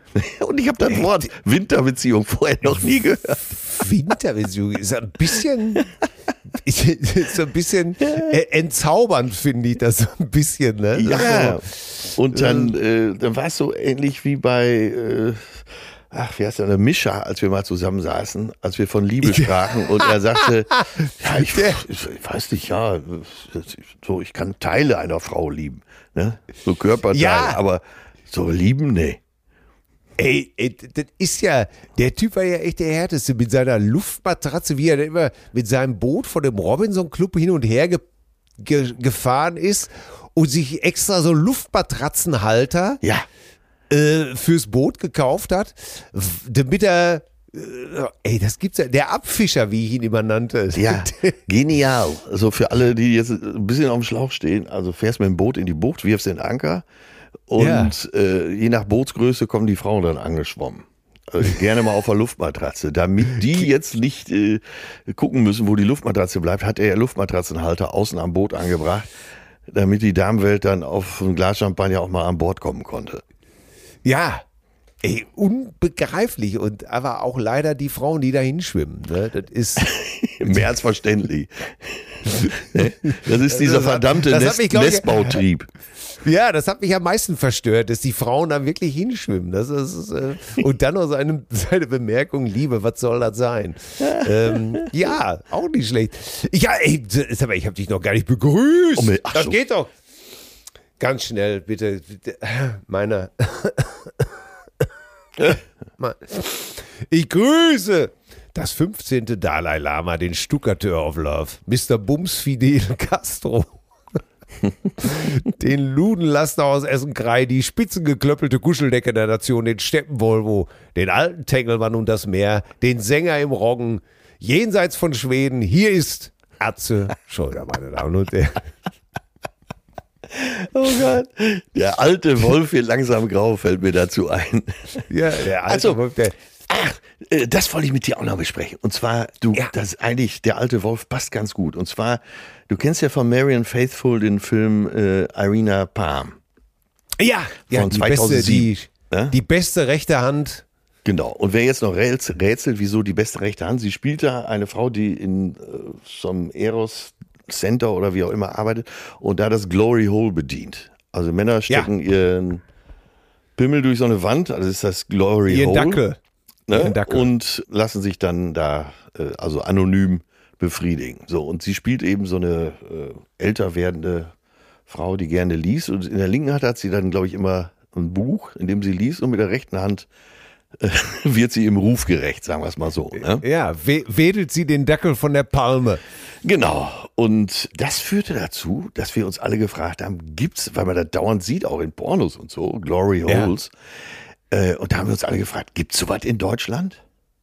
Und ich habe das Wort Winterbeziehung vorher noch nie gehört. Winterbeziehung ist ein bisschen, ist so ein bisschen äh, entzaubernd, finde ich das so ein bisschen. Ne? Ja. So, und dann, äh, dann war es so ähnlich wie bei, äh, ach, wie heißt der, Mischa, als wir mal zusammen saßen, als wir von Liebe sprachen und er sagte, ja, ich, ich, ich weiß nicht, ja, so, ich kann Teile einer Frau lieben, ne? So Körperteile, ja. aber so lieben, nee. Ey, ey, das ist ja, der Typ war ja echt der Härteste mit seiner Luftmatratze, wie er da immer mit seinem Boot von dem Robinson Club hin und her ge, ge, gefahren ist und sich extra so Luftmatratzenhalter Ja. äh, fürs Boot gekauft hat, damit er, äh, ey, das gibt's ja, der Abfischer, wie ich ihn immer nannte. Ja, genial. Also für alle, die jetzt ein bisschen auf dem Schlauch stehen, also fährst mit dem Boot in die Bucht, wirfst den Anker und Ja. äh, je nach Bootsgröße kommen die Frauen dann angeschwommen. Also gerne mal auf der Luftmatratze. Damit die jetzt nicht äh, gucken müssen, wo die Luftmatratze bleibt, hat er Luftmatratzenhalter außen am Boot angebracht, damit die Damenwelt dann auf ein Glas Champagner auch mal an Bord kommen konnte. Ja, ey, unbegreiflich. Und aber auch leider die Frauen, die da hinschwimmen. Ne? Das ist Mehr als verständlich. Das ist dieser Das hat- verdammte das hat Nest, mich, glaub ich- Nestbautrieb. Ja, das hat mich am meisten verstört, dass die Frauen da wirklich hinschwimmen. Das ist, äh, und dann noch seine, seine Bemerkung, Liebe, was soll das sein? ähm, ja, auch nicht schlecht. Ja, ey, sag mal, ich habe dich noch gar nicht begrüßt. Oh, ach das so. geht doch. Ganz schnell, bitte. bitte. Meiner. Ich grüße das fünfzehnte Dalai Lama, den Stuckateur of Love, Mister Bums Fidel Castro. Den Ludenlaster aus Essen-Krei, die spitzengeklöppelte Kuscheldecke der Nation, den Steppenvolvo, den alten Tengelmann und das Meer, den Sänger im Roggen, jenseits von Schweden. Hier ist Atze Schröder, meine Damen und Herren. Oh Gott. Der alte Wolf wird langsam grau, fällt mir dazu ein. Ja, der alte Also, Wolf, der, Ach, äh, das wollte ich mit dir auch noch besprechen. Und zwar, du, Ja. das ist eigentlich, der alte Wolf passt ganz gut. Und zwar, du kennst ja von Marian Faithfull den Film äh, Irina Palm. ja, ja Von die, beste, die, zweitausendsieben, ne? die beste rechte Hand. Genau. Und wer jetzt noch rätselt, rätselt, wieso die beste rechte Hand, sie spielt da eine Frau, die in äh, so einem Eros Center oder wie auch immer arbeitet und da das Glory Hole bedient. Also Männer stecken ihren Pimmel durch so eine Wand, also ist das Glory Ihren Hole. Dackel. Ne? Ihren Dackel. Und lassen sich dann da äh, also anonym befriedigen. So, und sie spielt eben so eine äh, älter werdende Frau, die gerne liest. Und in der linken Hand hat sie dann, glaube ich, immer ein Buch, in dem sie liest, und mit der rechten Hand äh, wird sie im Ruf gerecht, sagen wir es mal so. Ne? Ja, we wedelt sie den Dackel von der Palme. Genau. Und das führte dazu, dass wir uns alle gefragt haben, gibt's, weil man das dauernd sieht, auch in Pornos und so, Glory Ja. Holes. Äh, und da haben wir uns alle gefragt, gibt's sowas in Deutschland?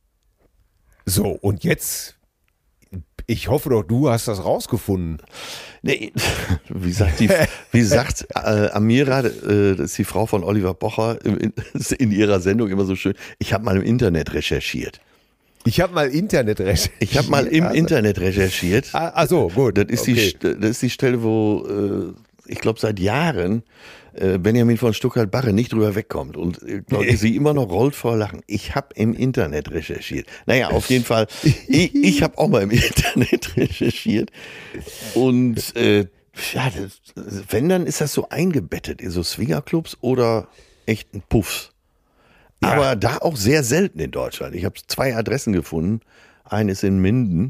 So, und jetzt, ich hoffe doch, du hast das rausgefunden. Nee, wie sagt, die, wie sagt äh, Amira, äh, das ist die Frau von Oliver Pocher, in, in ihrer Sendung immer so schön, ich habe mal im Internet recherchiert. Ich habe mal Internet recherchiert. Ich habe mal im Also- Internet recherchiert. Ah, ach so, gut. Das ist, okay. die, St- das ist die Stelle, wo äh, ich glaube seit Jahren äh, Benjamin von Stuckrad-Barre nicht drüber wegkommt und äh, glaub, Nee. sie immer noch rollt vor Lachen. Ich habe im Internet recherchiert. Naja, auf jeden Fall, ich, ich habe auch mal im Internet recherchiert und äh, ja, das, wenn, dann ist das so eingebettet in so Swingerclubs oder echten Puffs. Ja. Aber da auch sehr selten in Deutschland. Ich habe zwei Adressen gefunden. Eine ist in Minden.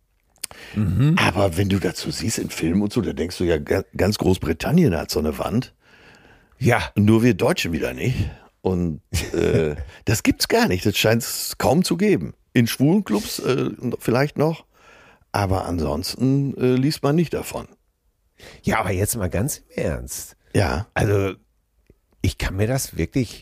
Aber wenn du dazu siehst in Filmen und so, da denkst du ja, ga- ganz Großbritannien hat so eine Wand. Ja, Nur wir Deutsche wieder nicht. Und äh, das gibt's gar nicht. Das scheint es kaum zu geben. In schwulen Clubs äh, vielleicht noch. Aber ansonsten äh, liest man nicht davon. ja, aber jetzt mal ganz im Ernst. Ja. Also, ich kann mir das wirklich.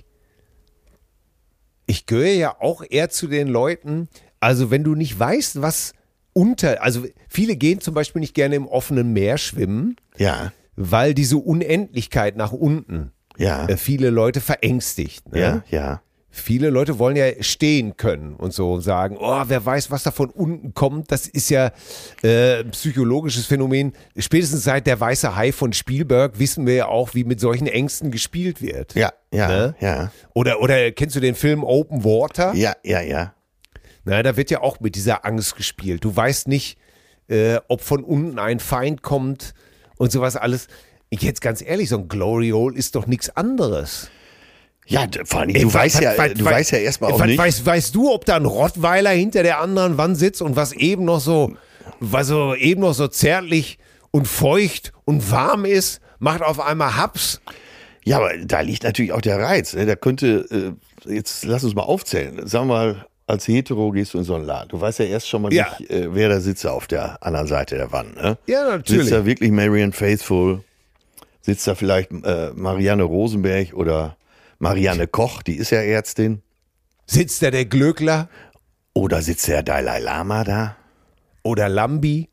Ich gehöre ja auch eher zu den Leuten, also wenn du nicht weißt, was unter, also viele gehen zum Beispiel nicht gerne im offenen Meer schwimmen, Ja. weil diese Unendlichkeit nach unten Ja. äh, viele Leute verängstigt. Ne? Ja. Ja. viele Leute wollen ja stehen können und so und sagen, oh, wer weiß, was da von unten kommt. Das ist ja äh, ein psychologisches Phänomen. Spätestens seit Der weiße Hai von Spielberg wissen wir ja auch, wie mit solchen Ängsten gespielt wird. Ja, ja, Ne? ja. Oder, oder kennst du den Film Open Water? Ja, ja, ja. Na, da wird ja auch mit dieser Angst gespielt. Du weißt nicht, äh, ob von unten ein Feind kommt und sowas alles. Ich jetzt ganz ehrlich, so ein Glory Hole ist doch nichts anderes. Ja, vor allem, du weißt ja, du weißt ja erstmal auch nicht. Weißt, weißt du, ob da ein Rottweiler hinter der anderen Wand sitzt und was eben noch so, was so eben noch so zärtlich und feucht und warm ist, macht auf einmal Haps. Ja, aber da liegt natürlich auch der Reiz. Ne? Da könnte, äh, jetzt lass uns mal aufzählen. Sag mal, als Hetero gehst du in so einen Laden. Du weißt ja erst schon mal Ja. nicht, äh, wer da sitzt auf der anderen Seite der Wand. Ne? Ja, natürlich. Sitzt da wirklich Marianne Faithfull? Sitzt da vielleicht äh, Marianne Rosenberg oder Marianne Koch, die ist ja Ärztin? Sitzt da der Glöckler Oder sitzt der Dalai Lama da? oder Lambi?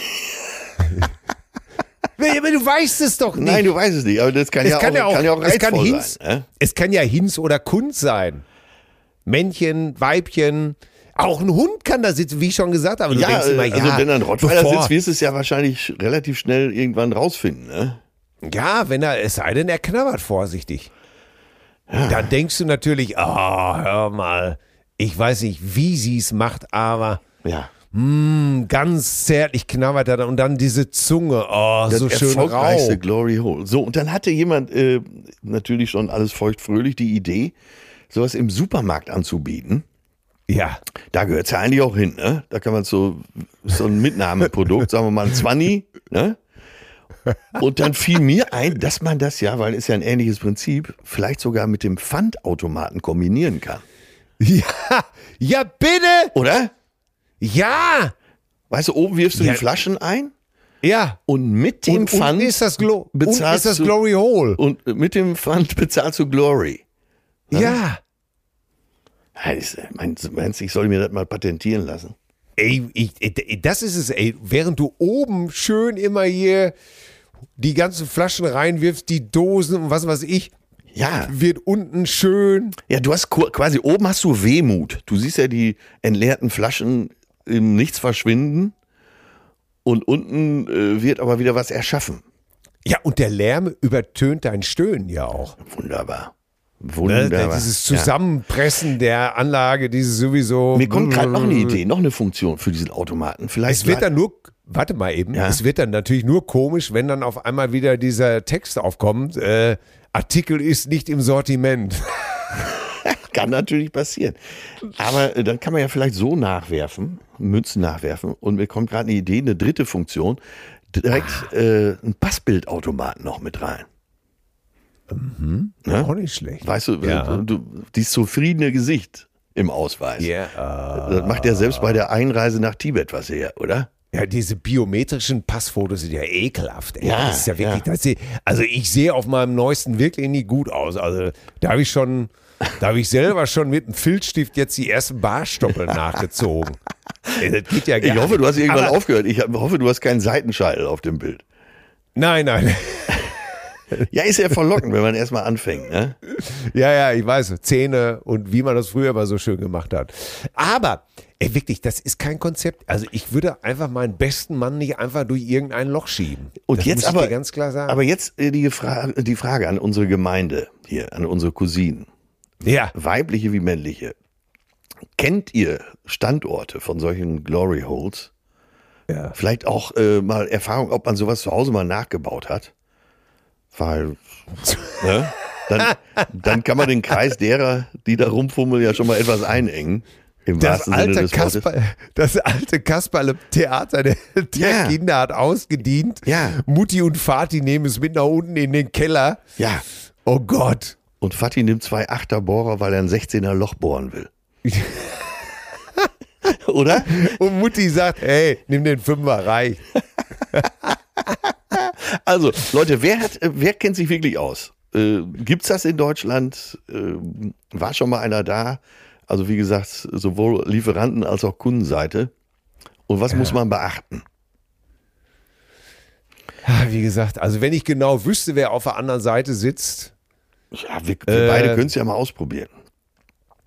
Aber du weißt es doch nicht. Nein, du weißt es nicht, aber das kann, Es ja, kann auch, ja auch, kann ja auch es kann reizvoll Hinz, sein. Ne? es kann ja Hinz oder Kunz sein. Männchen, Weibchen, auch ein Hund kann da sitzen, wie ich schon gesagt habe. Du Ja, denkst immer, also ja, wenn da ein Rottweiler bevor- sitzt, wirst du es ja wahrscheinlich relativ schnell irgendwann rausfinden. Ne? Ja, wenn er, es sei denn, er knabbert vorsichtig. Dann denkst du natürlich, ah, hör mal, ich weiß nicht, wie sie es macht, aber Ja. mh, ganz zärtlich knabbert er dann und dann diese Zunge, oh, Das so schön erfolgreichste rau. Glory Hole. So, und dann hatte jemand äh, natürlich schon alles feuchtfröhlich die Idee, sowas im Supermarkt anzubieten. Ja, Da gehört es ja eigentlich auch hin, ne? Da kann man so, so ein Mitnahmeprodukt, sagen wir mal ein Zwanni, ne? Und dann fiel mir ein, dass man das ja, weil es ja ein ähnliches Prinzip, vielleicht sogar mit dem Pfandautomaten kombinieren kann. ja, ja, bitte, Oder? ja, Weißt du, oben wirfst du Ja. die Flaschen ein ja. und mit dem Und Pfand unten ist das, Glo unten bezahlst ist das du- Glory Hole. und mit dem Pfand bezahlst du Glory. Ja. Heißt, Meinst, meinst du, ich soll mir das mal patentieren lassen? Ey, ich, ey, das ist es, ey. Während du oben schön immer hier die ganzen Flaschen reinwirfst, die Dosen und was weiß ich, Ja. wird unten schön. Ja, du hast ku- quasi oben hast du Wehmut. Du siehst ja die entleerten Flaschen im Nichts verschwinden und unten äh, wird aber wieder was erschaffen. Ja, und der Lärm übertönt dein Stöhnen ja auch. Wunderbar. Ne? Wunderbar. Dieses Ja. Zusammenpressen der Anlage, dieses sowieso. Mir kommt gerade noch eine Idee, noch eine Funktion für diesen Automaten. Vielleicht Es wird dann nur, warte mal eben, Ja. es wird dann natürlich nur komisch, wenn dann auf einmal wieder dieser Text aufkommt, äh, Artikel ist nicht im Sortiment. Kann natürlich passieren. Aber äh, dann kann man ja vielleicht so nachwerfen, Münzen nachwerfen. Und mir kommt gerade eine Idee, eine dritte Funktion, direkt äh, ein Passbildautomat noch mit rein. Ne? Auch nicht schlecht. Weißt du, Ja. du, du dieses zufriedene Gesicht im Ausweis. Ja, Das macht ja selbst bei der Einreise nach Tibet was her, oder? Ja, diese biometrischen Passfotos sind ja ekelhaft. Ey. Ja, das ist ja wirklich, ja. das ist, also ich sehe auf meinem neuesten wirklich nie gut aus. Also da habe ich schon, da habe ich selber schon mit einem Filzstift jetzt die ersten Bartstoppeln nachgezogen. Ey, das geht ja gar Ich hoffe, du hast nicht. irgendwann Aber- aufgehört. Ich hab- hoffe, du hast keinen Seitenscheitel auf dem Bild. Nein, nein. Ja, ist ja verlockend, wenn man erstmal anfängt. Ne? Ja, ja, ich weiß, Zähne und wie man das früher mal so schön gemacht hat. Aber, ey, wirklich, das ist kein Konzept. Also ich würde einfach meinen besten Mann nicht einfach durch irgendein Loch schieben. Und das jetzt muss ich aber, dir ganz klar sagen. aber jetzt äh, die, Fra die Frage an unsere Gemeinde hier, an unsere Cousinen, ja, weibliche wie männliche. Kennt ihr Standorte von solchen Glory Holes? ja. Vielleicht auch äh, mal Erfahrung, ob man sowas zu Hause mal nachgebaut hat? Weil, ne? Dann, dann kann man den Kreis derer, die da rumfummeln, ja schon mal etwas einengen. Im Das wahrsten Sinne alte, des Wortes. Kasper, das alte Kasperle-Theater der, der Ja. Kinder hat ausgedient. Ja. Mutti und Vati nehmen es mit nach unten in den Keller. Ja. Oh Gott. Und Fatih nimmt zwei Achterbohrer, weil er ein sechzehner Loch bohren will. Oder? Und Mutti sagt, hey, nimm den Fünfer, reicht. Also, Leute, wer hat, äh, wer kennt sich wirklich aus? Äh, gibt's das in Deutschland? Äh, war schon mal einer da? Also, wie gesagt, sowohl Lieferanten- als auch Kundenseite. Und was muss man beachten? Ja, wie gesagt, also wenn ich genau wüsste, wer auf der anderen Seite sitzt. Ja, wir, wir Äh, beide können es ja mal ausprobieren.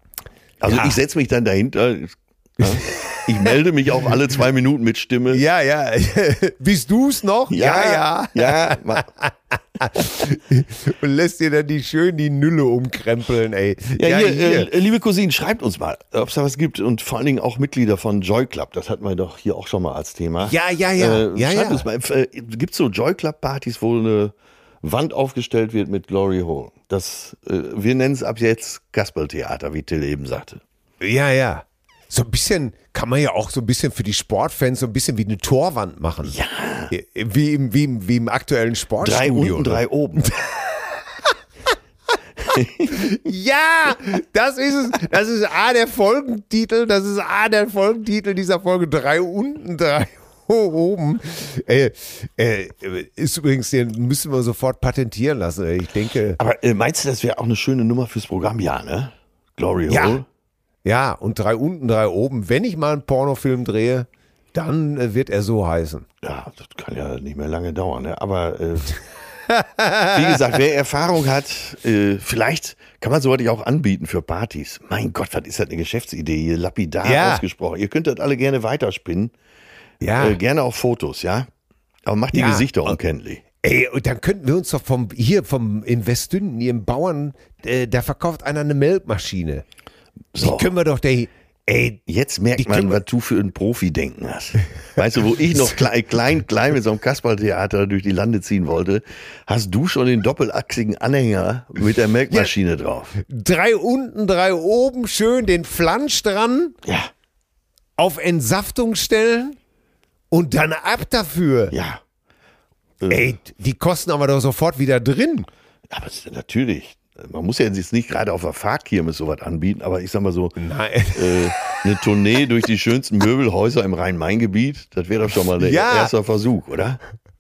Also Ja. ich setze mich dann dahinter. Ja. Ich melde mich auch alle zwei Minuten mit Stimme. Ja, ja. Bist du's noch? ja. ja. Ma- Und lässt dir dann die schön die Nülle umkrempeln, ey. Ja, hier, Äh, liebe Cousinen, schreibt uns mal, ob es da was gibt und vor allen Dingen auch Mitglieder von Joy Club. Das hatten wir doch hier auch schon mal als Thema. Ja, ja, ja. Äh, ja, schreibt ja. uns mal, äh, gibt es so Joy Club Partys, wo eine Wand aufgestellt wird mit Glory Hole? Das, äh, wir nennen es ab jetzt Kasperltheater, wie Till eben sagte. Ja, ja. So ein bisschen, kann man ja auch so ein bisschen für die Sportfans so ein bisschen wie eine Torwand machen. Ja. Wie im, wie im, wie im aktuellen Drei Sportstudio. unten, drei oben. Ja, das ist es. Das ist A, der Folgentitel. Das ist A, der Folgentitel dieser Folge. Drei unten, drei oben. Äh, äh, ist übrigens, den müssen wir sofort patentieren lassen. Ich denke. Aber äh, meinst du, das wäre auch eine schöne Nummer fürs Programm? Ja, ne? Glory Ja. Hole. Ja, und drei unten, drei oben. Wenn ich mal einen Pornofilm drehe, dann äh, wird er so heißen. Ja, das kann ja nicht mehr lange dauern, ne? Aber äh, wie gesagt, wer Erfahrung hat, äh, vielleicht kann man sowas ja auch anbieten für Partys. Mein Gott, was ist das eine Geschäftsidee hier? Lapidar Ja. ausgesprochen. Ihr könnt das alle gerne weiterspinnen. Ja. Äh, gerne auch Fotos, ja? Aber macht die Ja. Gesichter unkenntlich. Ey, und dann könnten wir uns doch vom, hier vom in Westünden, hier im Bauern, äh, da verkauft einer eine Melkmaschine. So. Die können wir doch, der, ey, Jetzt merkt Die man, können wir- was du für ein Profi-Denken hast. Weißt du, wo ich noch klein, klein, klein mit so einem Kasperltheater durch die Lande ziehen wollte, hast du schon den doppelachsigen Anhänger mit der Melkmaschine drauf. drei unten, drei oben, schön den Flansch dran, Ja, auf Entsaftung stellen und dann ab dafür. ja. Ey, die kosten aber doch sofort wieder drin. Aber es ist natürlich, man muss ja jetzt nicht gerade auf der Fahrtkirmes sowas anbieten, aber ich sag mal so, Nein. äh, eine Tournee durch die schönsten Möbelhäuser im Rhein-Main-Gebiet, das wäre doch schon mal der Ja. erste Versuch, oder?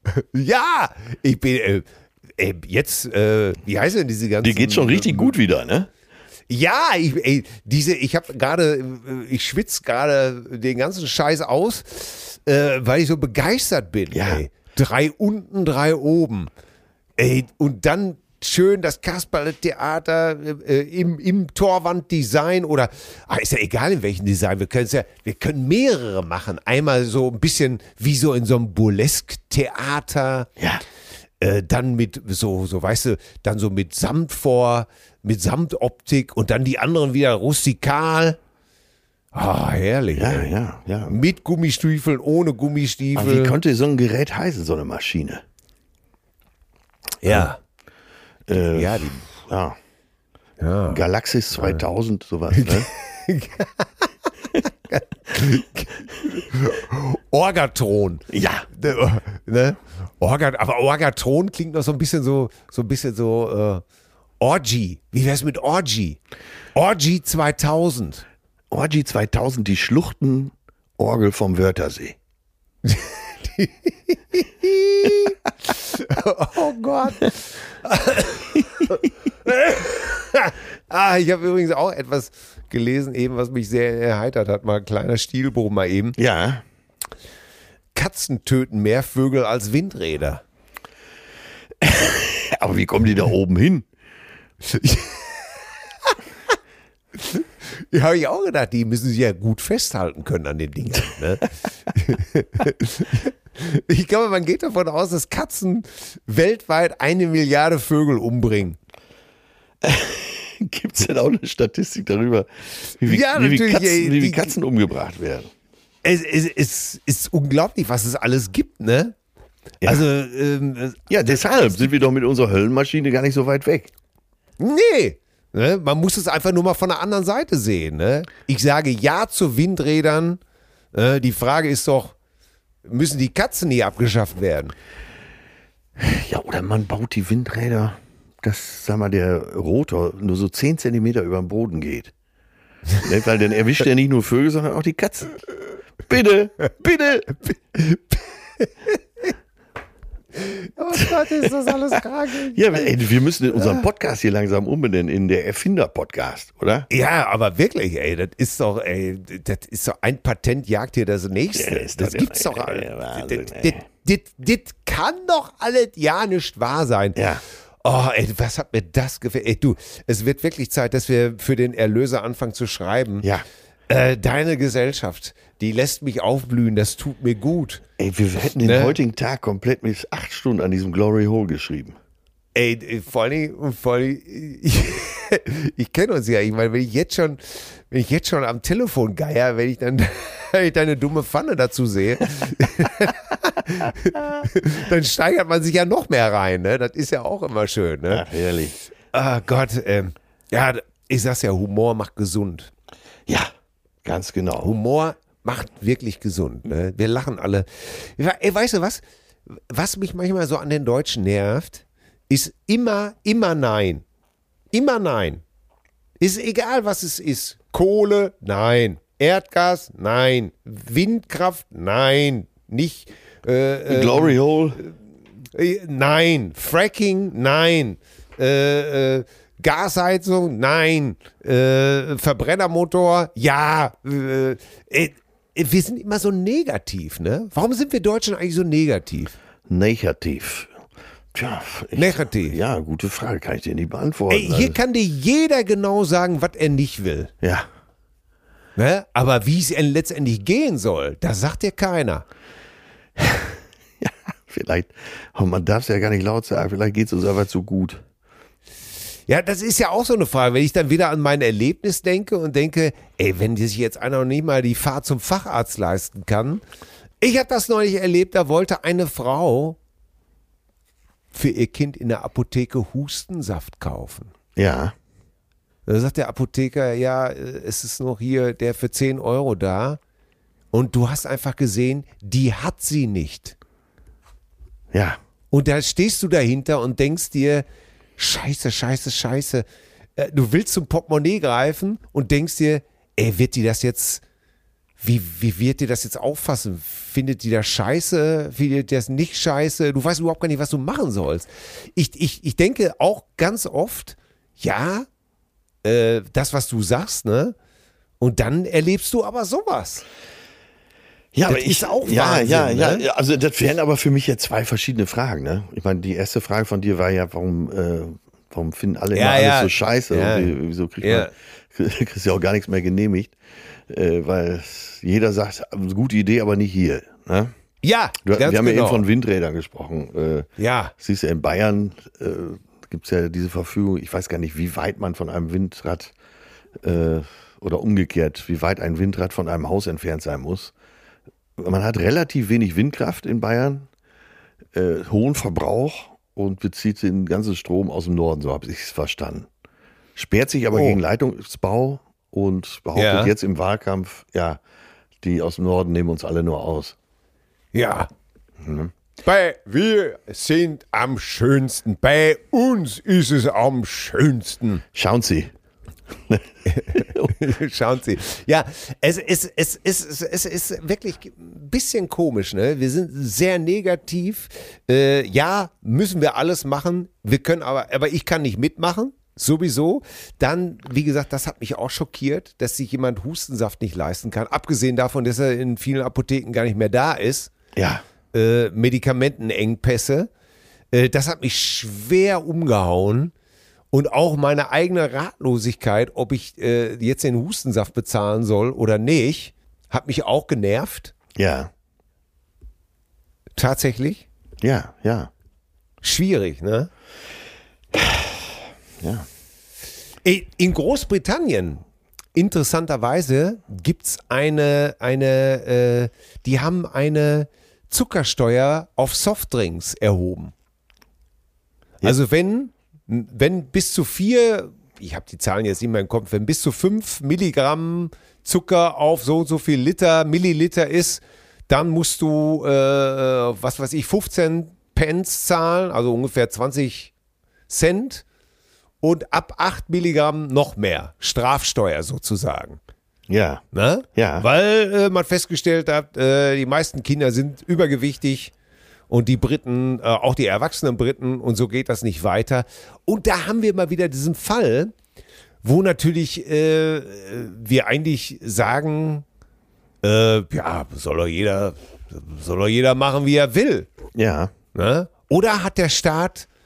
Ja, ich bin, äh, äh, jetzt, äh, wie heißt denn diese ganzen... Dir geht's schon richtig gut wieder, ne? Ja, ich, ey, diese, ich habe gerade, äh, ich schwitze gerade den ganzen Scheiß aus, äh, weil ich so begeistert bin. Ja. Ey. Drei unten, drei oben. Ey, und dann schön das Kasperle-Theater äh, im, im Torwanddesign oder, ach, ist ja egal in welchem Design, wir können ja, wir können mehrere machen. Einmal so ein bisschen wie so in so einem Burlesque-Theater. Ja. Äh, dann mit so, so, weißt du, dann so mit Samt vor, mit Samtoptik und dann die anderen wieder rustikal. Ah, herrlich. Ja, ey. ja, ja. Mit Gummistiefeln, ohne Aber Gummistiefel. wie konnte so ein Gerät heißen, so eine Maschine? ja. Äh, Ja, die, ja. ja. Galaxis zweitausend, sowas, ne? Orgatron. Ja. Ne? Orga, aber Orgatron klingt noch so ein bisschen so, so ein bisschen so, äh, Orgy. Wie wär's mit Orgy? Orgy zweitausend. Orgy zweitausend, die Schluchtenorgel vom Wörthersee. Oh Gott. Ah, ich habe übrigens auch etwas gelesen, eben, was mich sehr erheitert hat. Mal ein kleiner Stilbruch mal eben. Ja. Katzen töten mehr Vögel als Windräder. Aber wie kommen die da oben hin? Ja, habe ich auch gedacht, die müssen sich ja gut festhalten können an den Dingen. Ne? Ich glaube, man geht davon aus, dass Katzen weltweit eine Milliarde Vögel umbringen. Gibt es denn auch eine Statistik darüber, wie, wie, Ja, wie, wie, natürlich, Katzen, ey, wie, wie die- Katzen umgebracht werden? Es, es, es ist unglaublich, was es alles gibt, ne? Ja. Also, ähm, Ja, deshalb sind wir doch mit unserer Höllenmaschine gar nicht so weit weg. nee. Ne? Man muss es einfach nur mal von der anderen Seite sehen. Ne? Ich sage ja zu Windrädern. Äh, die Frage ist doch, müssen die Katzen nie abgeschafft werden? Ja, oder man baut die Windräder, dass, sag mal, der Rotor nur so zehn Zentimeter über den Boden geht. Ne, weil dann erwischt er nicht nur Vögel, sondern auch die Katzen. Bitte, bitte. Oh Gott, ist das alles krank. Ja, ey, wir müssen unseren Podcast hier langsam umbenennen in der Erfinder-Podcast, oder? Ja, aber wirklich, ey, das ist doch, ey, das ist doch ein Patent jagt hier das nächste. Ja, ist das doch gibt's der- doch der alles. Wahnsinn, Das- ey. Das das- das kann doch alles ja nicht wahr sein. Ja. Oh, ey, was hat mir das gefällt? Ey, du, es wird wirklich Zeit, dass wir für den Erlöser anfangen zu schreiben. Ja. Äh, deine Gesellschaft, die lässt mich aufblühen, das tut mir gut. Ey, wir hätten den Ne? heutigen Tag komplett mit acht Stunden an diesem Glory Hole geschrieben. Ey, vor allem, vor allem ich, ich kenne uns ja. Ich meine, wenn ich jetzt schon, wenn ich jetzt schon am Telefon geier, wenn ich dann wenn ich deine dumme Pfanne dazu sehe, dann steigert man sich ja noch mehr rein. Ne? Das ist ja auch immer schön. Ne? Ach, herrlich. Ah Gott, ähm, ja, ich sag's ja, Humor macht gesund. Ja, ganz genau. Humor macht wirklich gesund. Ne? Wir lachen alle. Ey, weißt du was? Was mich manchmal so an den Deutschen nervt, ist immer, immer nein. Immer nein. Ist egal, was es ist. Kohle, nein. Erdgas, nein. Windkraft, nein. Nicht. Äh, äh, Glory Hole. äh, nein. Fracking, nein. Äh, äh, Gasheizung, nein. Äh, Verbrennermotor, ja. Äh, äh, wir sind immer so negativ, ne? Warum sind wir Deutschen eigentlich so negativ? Negativ. Tja, ich, Negativ. Ja, gute Frage, kann ich dir nicht beantworten. Ey, hier Also, kann dir jeder genau sagen, was er nicht will. ja, Ne? Aber wie es letztendlich gehen soll, das sagt dir keiner. vielleicht, aber man darf es ja gar nicht laut sagen, vielleicht geht es uns einfach zu gut. Ja, das ist ja auch so eine Frage, wenn ich dann wieder an mein Erlebnis denke und denke, ey, wenn sich jetzt einer noch nicht mal die Fahrt zum Facharzt leisten kann. Ich habe das neulich erlebt, da wollte eine Frau für ihr Kind in der Apotheke Hustensaft kaufen. Ja, Da sagt der Apotheker, ja, es ist noch hier der für zehn Euro da. Und du hast einfach gesehen, die hat sie nicht. ja, Und da stehst du dahinter und denkst dir, scheiße, scheiße, scheiße. Äh, Du willst zum Portemonnaie greifen und denkst dir, ey, wird die das jetzt, wie, wie wird die das jetzt auffassen? Findet die das scheiße? Findet die das nicht scheiße? Du weißt überhaupt gar nicht, was du machen sollst. Ich, ich, ich denke auch ganz oft, ja, äh, das, was du sagst, ne? Und dann erlebst du aber sowas. ja, Das aber ich ist auch ja, Wahnsinn, ja, ja, ne? also das wären aber für mich jetzt zwei verschiedene Fragen, ne? Ich meine, die erste Frage von dir war ja, warum, äh, warum finden alle Ja, immer ja. alles so scheiße? Ja. Und wie- wieso kriegt Ja. man, kriegst ja auch gar nichts mehr genehmigt, äh, weil jeder sagt, gute Idee, aber nicht hier, ne? Ja, Du, ganz wir haben ja genau. eben von Windrädern gesprochen. Äh, Ja. Siehst du, in Bayern äh, gibt es ja diese Verfügung, ich weiß gar nicht, wie weit man von einem Windrad äh, oder umgekehrt, wie weit ein Windrad von einem Haus entfernt sein muss. Man hat relativ wenig Windkraft in Bayern, äh, hohen Verbrauch und bezieht den ganzen Strom aus dem Norden, so habe ich es verstanden. Sperrt sich aber Oh. gegen Leitungsbau und behauptet Ja. jetzt im Wahlkampf, ja, die aus dem Norden nehmen uns alle nur aus. Ja. Bei wir sind am schönsten. Bei uns ist es am schönsten. Schauen Sie. Schauen Sie. Ja, es ist, es ist, es ist, es ist wirklich ein bisschen komisch, ne? Wir sind sehr negativ. Äh, ja, müssen wir alles machen. Wir können aber, aber ich kann nicht mitmachen. Sowieso. Dann, wie gesagt, das hat mich auch schockiert, dass sich jemand Hustensaft nicht leisten kann. Abgesehen davon, dass er in vielen Apotheken gar nicht mehr da ist. Ja. Äh, Medikamentenengpässe. Äh, das hat mich schwer umgehauen. Und auch meine eigene Ratlosigkeit, ob ich äh, jetzt den Hustensaft bezahlen soll oder nicht, hat mich auch genervt. Ja, Tatsächlich. ja, ja, Schwierig, ne? ja. In Großbritannien, interessanterweise, gibt es eine, eine äh, die haben eine Zuckersteuer auf Softdrinks erhoben. Ja. Also wenn, wenn bis zu vier, ich habe die Zahlen jetzt nicht mehr im Kopf, wenn bis zu fünf Milligramm Zucker auf so und so viel Liter, Milliliter ist, dann musst du, äh, was weiß ich, fünfzehn Pence zahlen, also ungefähr zwanzig Cent. Und ab acht Milligramm noch mehr. Strafsteuer sozusagen. Ja, Ne? Ja. Weil äh, man festgestellt hat, äh, die meisten Kinder sind übergewichtig und die Briten, äh, auch die erwachsenen Briten, und so geht das nicht weiter. Und da haben wir mal wieder diesen Fall, wo natürlich äh, wir eigentlich sagen, äh, ja, soll doch jeder, soll doch jeder machen, wie er will. ja, Ne? Oder hat der Staat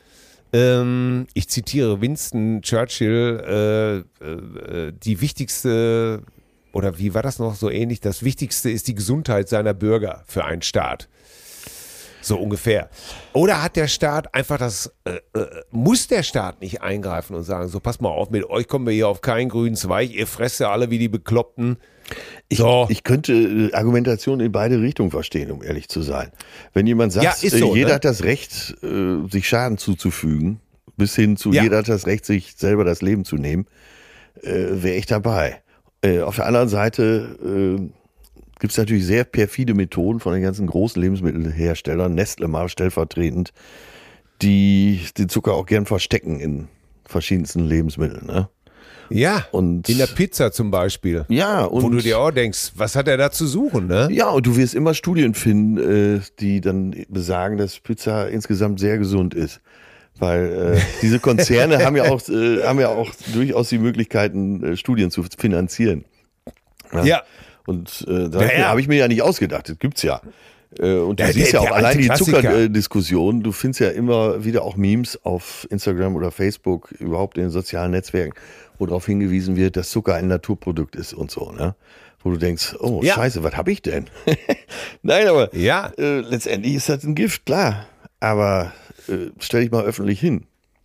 ähm, ich zitiere Winston Churchill, äh, äh, die wichtigste, oder wie war das noch so ähnlich, das Wichtigste ist die Gesundheit seiner Bürger für einen Staat. So ungefähr. Oder hat der Staat einfach das, äh, äh, muss der Staat nicht eingreifen und sagen, so pass mal auf, mit euch kommen wir hier auf keinen grünen Zweig, ihr fresst ja alle wie die Bekloppten. Ich, So. ich könnte Argumentation in beide Richtungen verstehen, um ehrlich zu sein. Wenn jemand sagt, Ja, ist so, äh, jeder ne? hat das Recht, äh, sich Schaden zuzufügen, bis hin zu Ja. jeder hat das Recht, sich selber das Leben zu nehmen, äh, wäre ich dabei. Äh, auf der anderen Seite äh, gibt es natürlich sehr perfide Methoden von den ganzen großen Lebensmittelherstellern, Nestle mal stellvertretend, die den Zucker auch gern verstecken in verschiedensten Lebensmitteln. Ne? Ja, Und in der Pizza zum Beispiel. ja, und Wo du dir auch denkst, was hat er da zu suchen, ne? ja, und du wirst immer Studien finden, äh, die dann besagen, dass Pizza insgesamt sehr gesund ist. Weil äh, diese Konzerne haben ja auch äh, haben ja auch durchaus die Möglichkeiten, äh, Studien zu finanzieren. Ja. Und äh, da Ja, ja. habe ich mir ja nicht ausgedacht, das gibt's ja. Äh, und du Der- siehst der- ja auch der allein alte die Klassiker. Zuckerdiskussion, du findest ja immer wieder auch Memes auf Instagram oder Facebook, überhaupt in den sozialen Netzwerken, wo darauf hingewiesen wird, dass Zucker ein Naturprodukt ist und so, ne? Wo du denkst, oh Ja. scheiße, was habe ich denn? Nein, aber Ja. äh, letztendlich ist das ein Gift, klar. Aber äh, stell dich mal öffentlich hin.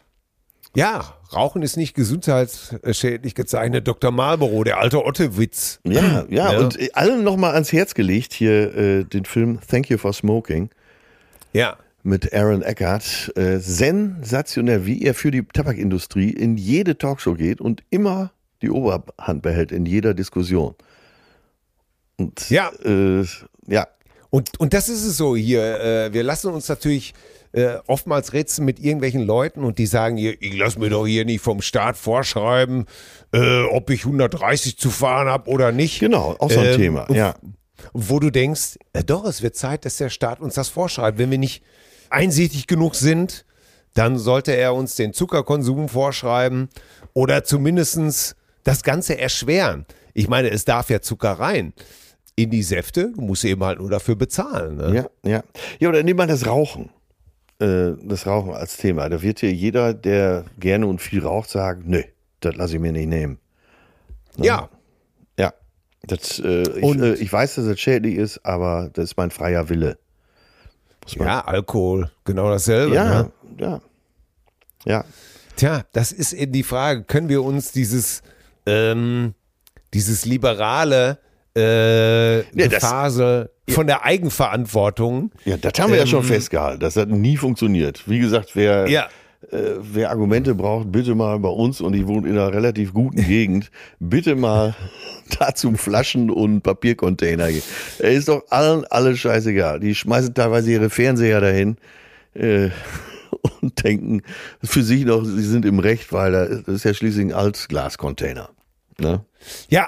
Ja, Rauchen ist nicht gesundheitsschädlich gezeichnet. Doktor Marlboro, der alte Ottewitz. Ja, ja, Ja. und äh, allen nochmal ans Herz gelegt, hier äh, den Film Thank You for Smoking Ja. mit Aaron Eckhart. Äh, sensationell, wie er für die Tabakindustrie in jede Talkshow geht und immer die Oberhand behält in jeder Diskussion. Und Ja. äh, ja, Und, und das ist es so hier. Äh, wir lassen uns natürlich äh, oftmals rätseln mit irgendwelchen Leuten und die sagen hier, ich lass mir doch hier nicht vom Staat vorschreiben, äh, ob ich hundertdreißig zu fahren habe oder nicht. genau, auch so ein Ähm, Thema. Ja. Wo du denkst, äh, doch, es wird Zeit, dass der Staat uns das vorschreibt. Wenn wir nicht einsichtig genug sind, dann sollte er uns den Zuckerkonsum vorschreiben oder zumindest das Ganze erschweren. Ich meine, es darf ja Zucker rein in die Säfte, du musst eben halt nur dafür bezahlen. Ne? Ja, ja. Ja, oder nimm mal das Rauchen. Äh, das Rauchen als Thema. Da wird hier jeder, der gerne und viel raucht, sagen, nö, das lasse ich mir nicht nehmen. Ja, Ja. Das, äh, ich, Und- äh, ich weiß, dass es schädlich ist, aber das ist mein freier Wille. Muss man- ja, Alkohol, genau dasselbe. ja, Ne? ja. Ja. Tja, das ist eben die Frage, können wir uns dieses, ähm, dieses liberale äh, Ja, das- Gefasel von der Eigenverantwortung. Ja, das haben wir ja Ähm, schon festgehalten. Das hat nie funktioniert. Wie gesagt, wer, Ja. äh, wer Argumente braucht, bitte mal bei uns, und ich wohne in einer relativ guten Gegend, bitte mal da zum Flaschen- und Papiercontainer gehen. Er ist doch allen alles scheißegal. Die schmeißen teilweise ihre Fernseher dahin äh, und denken für sich noch, sie sind im Recht, weil da- das ist ja schließlich ein Altglascontainer. Ne? Ja.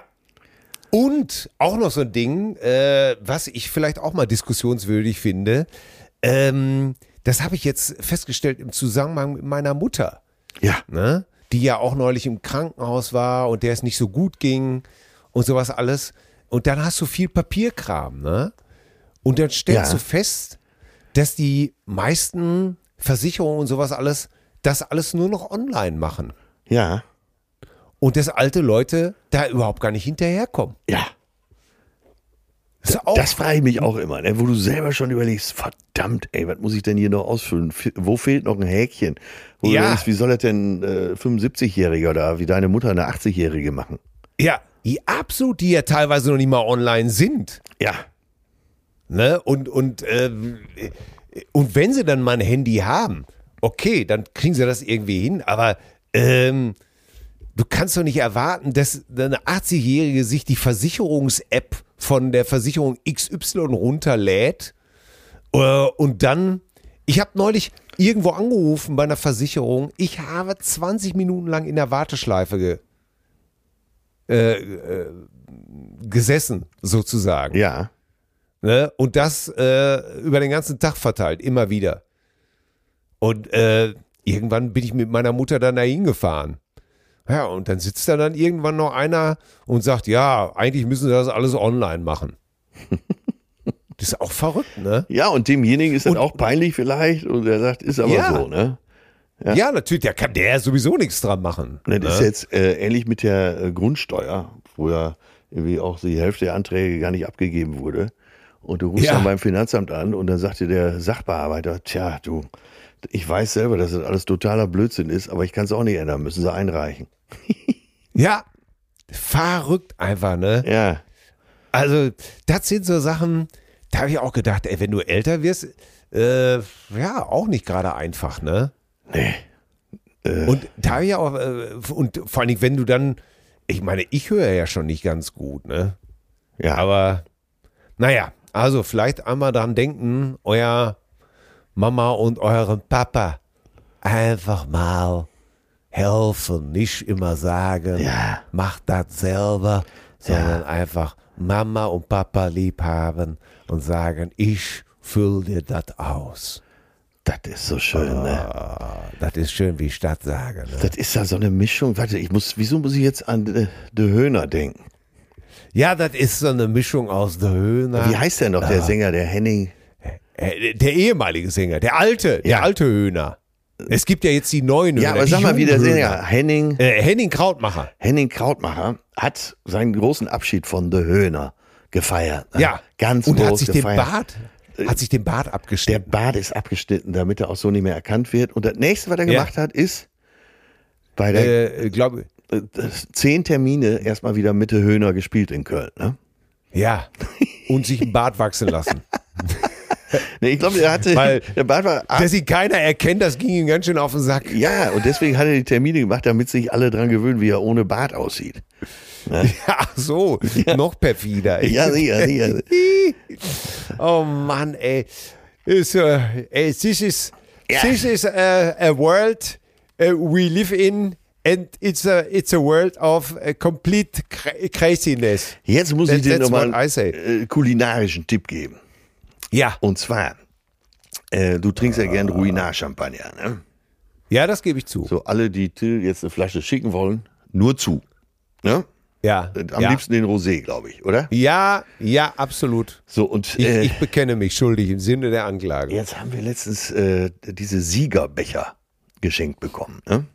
Und auch noch so ein Ding, äh, was ich vielleicht auch mal diskussionswürdig finde, ähm, das habe ich jetzt festgestellt im Zusammenhang mit meiner Mutter, Ja. ne? Die ja auch neulich im Krankenhaus war und der es nicht so gut ging und sowas alles. Und dann hast du viel Papierkram, ne? Und dann stellst Ja. du fest, dass die meisten Versicherungen und sowas alles, das alles nur noch online machen. Ja. Und dass alte Leute da überhaupt gar nicht hinterherkommen. Ja. Das, ist auch, Das frage ich mich auch immer, ne? Wo du selber schon überlegst, verdammt, ey, was muss ich denn hier noch ausfüllen? Fe- Wo fehlt noch ein Häkchen? Wo Ja. du denkst, wie soll das denn äh, fünfundsiebzigjähriger oder wie deine Mutter eine achtzigjährige machen? ja, die absolut, die ja teilweise noch nicht mal online sind. Ja. Ne? Und, und, ähm, und wenn sie dann mal ein Handy haben, okay, dann kriegen sie das irgendwie hin, aber ähm, du kannst doch nicht erwarten, dass eine achtzigjährige sich die Versicherungs-App von der Versicherung X Y runterlädt äh, und dann, ich habe neulich irgendwo angerufen bei einer Versicherung, ich habe zwanzig Minuten lang in der Warteschleife ge, äh, äh, gesessen, sozusagen. Ja. Ne? Und das äh, über den ganzen Tag verteilt, immer wieder. Und äh, irgendwann bin ich mit meiner Mutter dann dahin gefahren. Ja, und dann sitzt da dann irgendwann noch einer und sagt, ja, eigentlich müssen sie das alles online machen. Das ist auch verrückt, ne? Ja, und demjenigen ist das Und- auch peinlich vielleicht und er sagt, ist aber Ja. so, ne? Ja, ja natürlich, da kann der sowieso nichts dran machen. Das ne? ist jetzt äh, ähnlich mit der äh, Grundsteuer, wo ja irgendwie auch die Hälfte der Anträge gar nicht abgegeben wurde. Und du rufst Ja. dann beim Finanzamt an und dann sagte der Sachbearbeiter, tja, du, ich weiß selber, dass das alles totaler Blödsinn ist, aber ich kann es auch nicht ändern, müssen sie einreichen. Ja, verrückt einfach, ne? Ja, Also, das sind so Sachen, da habe ich auch gedacht, ey, wenn du älter wirst, äh, ja, auch nicht gerade einfach, ne? nee. Äh, Und da habe ich auch, äh, und vor allen Dingen, wenn du dann, ich meine, ich höre ja schon nicht ganz gut, ne? ja, Aber, naja, also vielleicht einmal dran denken, euer Mama und euren Papa einfach mal helfen, nicht immer sagen, Ja. macht das selber, sondern einfach Mama und Papa lieb haben und sagen, ich fülle dir das aus. das ist so schön, ne? Ah, das ist schön, wie ich das sage. Ne? Das ist ja so eine Mischung. Warte, ich muss, wieso muss ich jetzt an De, De Höhner denken? Ja, das ist so eine Mischung aus der Höhner. Wie heißt der noch, der Sänger, der Henning? Äh, Der ehemalige Sänger, der alte, der Ja. alte Höhner. Es gibt ja jetzt die neuen Ja, Höhner. aber die sag mal, wie der jungen Sänger, Höhner. Henning, Äh, Henning Krautmacher. Henning Krautmacher hat seinen großen Abschied von De Höhner gefeiert. Ne? Ja. Ganz Und groß hat sich gefeiert. den Bart, hat sich den Bart Der abgeschnitten. Bart ist abgeschnitten, damit er auch so nicht mehr erkannt wird. Und das nächste, was er Ja. gemacht hat, ist bei der Äh, glaube, äh, zehn Termine erstmal wieder Mitte Höhner gespielt in Köln. Ne? ja. Und sich einen Bart wachsen lassen. Nee, ich glaube, er hatte, Weil- der Bart war ab, Dass ihn keiner erkennt, das ging ihm ganz schön auf den Sack. ja, und deswegen hat er die Termine gemacht, damit sich alle dran gewöhnen, wie er ohne Bart aussieht. Ach so, noch perfider. Ja, sicher, sicher. Oh Mann, ey. Ist, uh, ey this is, Ja. this is a, a world uh, we live in and it's a, it's a world of uh, complete cra- craziness. Jetzt muss ich That- dir that's nochmal what I say. einen äh, kulinarischen Tipp geben. Ja, Und zwar, äh, du trinkst ja gern Ruinar-Champagner, ne? ja, das gebe ich zu. So, alle, die Till jetzt eine Flasche schicken wollen, nur zu. Ne? Ja, Am ja. liebsten den Rosé, glaube ich, oder? Ja, ja, absolut. So, und Ich, äh, ich bekenne mich schuldig im Sinne der Anklage. jetzt haben wir letztens äh, diese Siegerbecher geschenkt bekommen. Ne?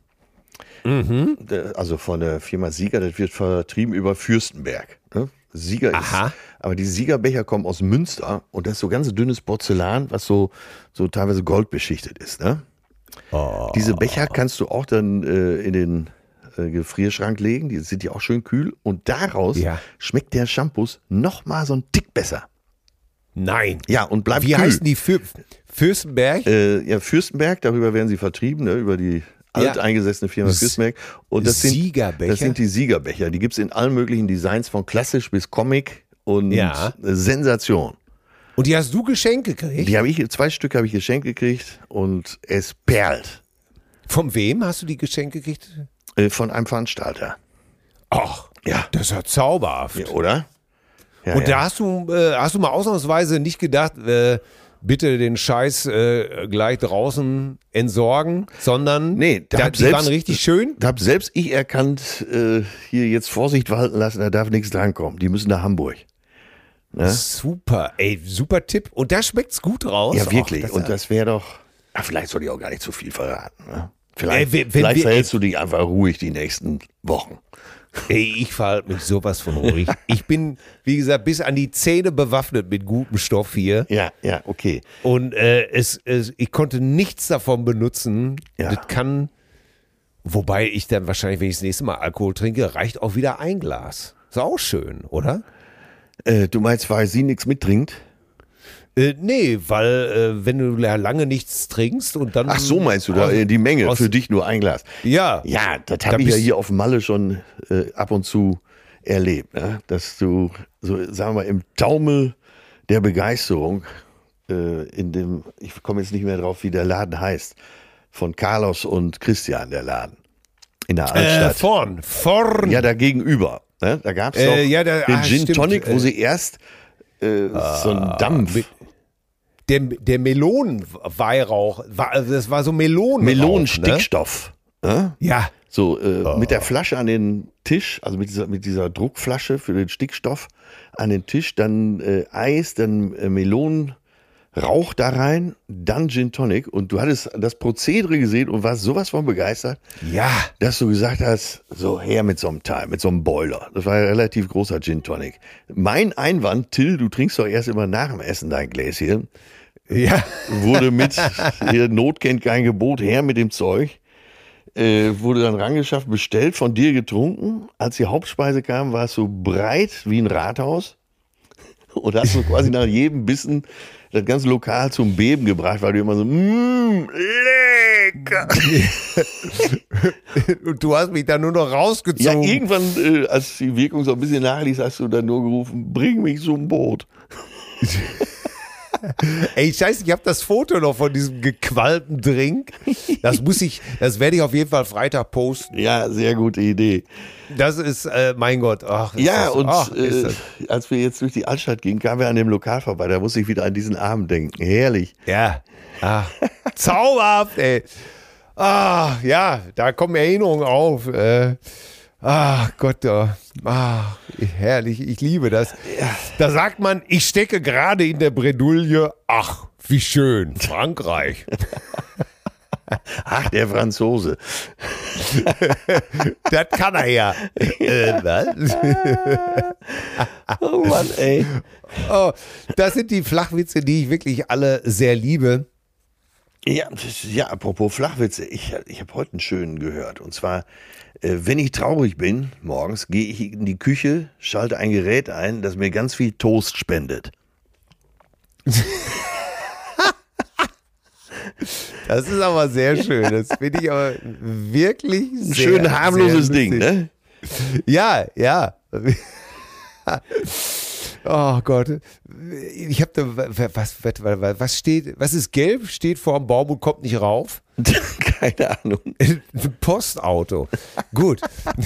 Mhm. Der- Also von der Firma Sieger, das wird vertrieben über Fürstenberg. Ne? Sieger Aha. ist, aber die Siegerbecher kommen aus Münster und das ist so ganz dünnes Porzellan, was so, so teilweise goldbeschichtet ist. Ne? Oh. Diese Becher kannst du auch dann äh, in den äh, Gefrierschrank legen, die sind ja auch schön kühl und daraus Ja. schmeckt der Shampoo noch mal so ein Tick besser. Nein. Ja, und bleibt Wie kühl. heißen die Für Fürstenberg? Äh, ja, Fürstenberg, darüber werden sie vertrieben, ne, über die alteingesessene Firma S- Fürstenberg. Und das sind, Siegerbecher? das sind die Siegerbecher. Die gibt es in allen möglichen Designs, von klassisch bis Comic und Ja. äh, Sensation. Und die hast du geschenkt gekriegt? Die habe ich, zwei Stück habe ich geschenkt gekriegt und es perlt Von wem hast du die geschenkt gekriegt? äh, von einem Veranstalter. Ach, Ja, das ist ja zauberhaft. ja oder? Ja, Und ja. da hast du, äh, hast du mal ausnahmsweise nicht gedacht, äh, bitte den Scheiß äh, gleich draußen entsorgen, sondern Nee, da da, hab die selbst- waren richtig schön. Da habe selbst ich erkannt, äh, hier jetzt Vorsicht walten lassen, da darf nichts drankommen. Die müssen nach Hamburg. Ne? Super, ey, super Tipp. Und da schmeckt's gut raus. Ja, wirklich. Och, Und das wäre doch. Ah, vielleicht soll ich auch gar nicht zu viel verraten. Ne? Vielleicht, Ey, wenn- wenn vielleicht wir- verhältst du dich einfach ruhig die nächsten Wochen. Ey, ich verhalte mich sowas von ruhig. Ich bin, wie gesagt, bis an die Zähne bewaffnet mit gutem Stoff hier. Ja, ja, okay. Und äh, es, es, ich konnte nichts davon benutzen. Ja. Das kann, wobei ich dann wahrscheinlich, wenn ich das nächste Mal Alkohol trinke, reicht auch wieder ein Glas. Ist auch schön, oder? Äh, du meinst, weil sie nichts mittrinkt? Äh, nee, weil äh, wenn du ja lange nichts trinkst und dann... Ach, so meinst du da, aus- äh, die Menge, aus- für dich nur ein Glas. Ja. Ja, das Da habe ich ja bist- hier auf Malle schon äh, ab und zu erlebt, ne? Dass du, so sagen wir, im Taumel der Begeisterung äh, in dem, ich komme jetzt nicht mehr drauf, wie der Laden heißt, von Carlos und Christian, der Laden, in der Äh, Altstadt. vorn, vorn. Ja, da gegenüber. Ne? Da gab es Äh, doch ja, da- den ah, Gin stimmt, Tonic, wo äh, sie erst äh, so einen Dampf, mit- Der, der Melonenweihrauch, war, also das war so Melonen. Melonenstickstoff. Ne? Ja. So äh, mit der Flasche an den Tisch, also mit dieser, mit dieser Druckflasche für den Stickstoff an den Tisch, dann äh, Eis, dann äh, Melonen, Rauch da rein, dann Gin Tonic und du hattest das Prozedere gesehen und warst sowas von begeistert, Ja. dass du gesagt hast, so her mit so einem Teil, mit so einem Boiler. Das war ein relativ großer Gin Tonic. Mein Einwand, Till, du trinkst doch erst immer nach dem Essen dein Gläschen, Ja. wurde mit, hier, Not kennt kein Gebot, her mit dem Zeug. Äh, wurde dann rangeschafft, bestellt, von dir getrunken. Als die Hauptspeise kam, war es so breit wie ein Rathaus und hast du quasi nach jedem Bissen das ganze Lokal zum Beben gebracht, weil du immer so, mmm, lecker. Und du hast mich dann nur noch Ja, rausgezogen. irgendwann, äh, als die Wirkung so ein bisschen nachließ, hast du dann nur gerufen, bring mich zum Boot. Ey, scheiße, ich habe das Foto noch von diesem gequalmten Drink. Das muss ich, das werde ich auf jeden Fall Freitag posten. Ja, sehr gute Idee. Das ist, äh, mein Gott. Ach, ist Ja, das, und ach, ist äh, das. als wir jetzt durch die Altstadt gingen, kamen wir an dem Lokal vorbei. Da musste ich wieder an diesen Abend denken. Herrlich. Ja, ah, zauberhaft, ey. Ah, ja, da kommen Erinnerungen auf. Äh, ach Gott, oh. ah, herrlich, ich liebe das. Da sagt man, ich stecke gerade in der Bredouille. Ach, wie schön, Frankreich. Ach, der Franzose. Das kann er ja. Äh, was? Oh Mann, ey. Oh, das sind die Flachwitze, die ich wirklich alle sehr liebe. Ja, das- ja, apropos Flachwitze, ich, ich habe heute einen schönen gehört. Und zwar, äh, wenn ich traurig bin, morgens gehe ich in die Küche, schalte ein Gerät ein, das mir ganz viel Toast spendet. Das ist aber sehr schön. Das finde ich aber wirklich Ein sehr, schön harmloses sehr Ding, lustig. ne? Ja, ja. Oh Gott. Ich habe da, was, was, was steht, was ist gelb, steht vor dem Baum und kommt nicht rauf? Keine Ahnung. Ein Postauto. Gut.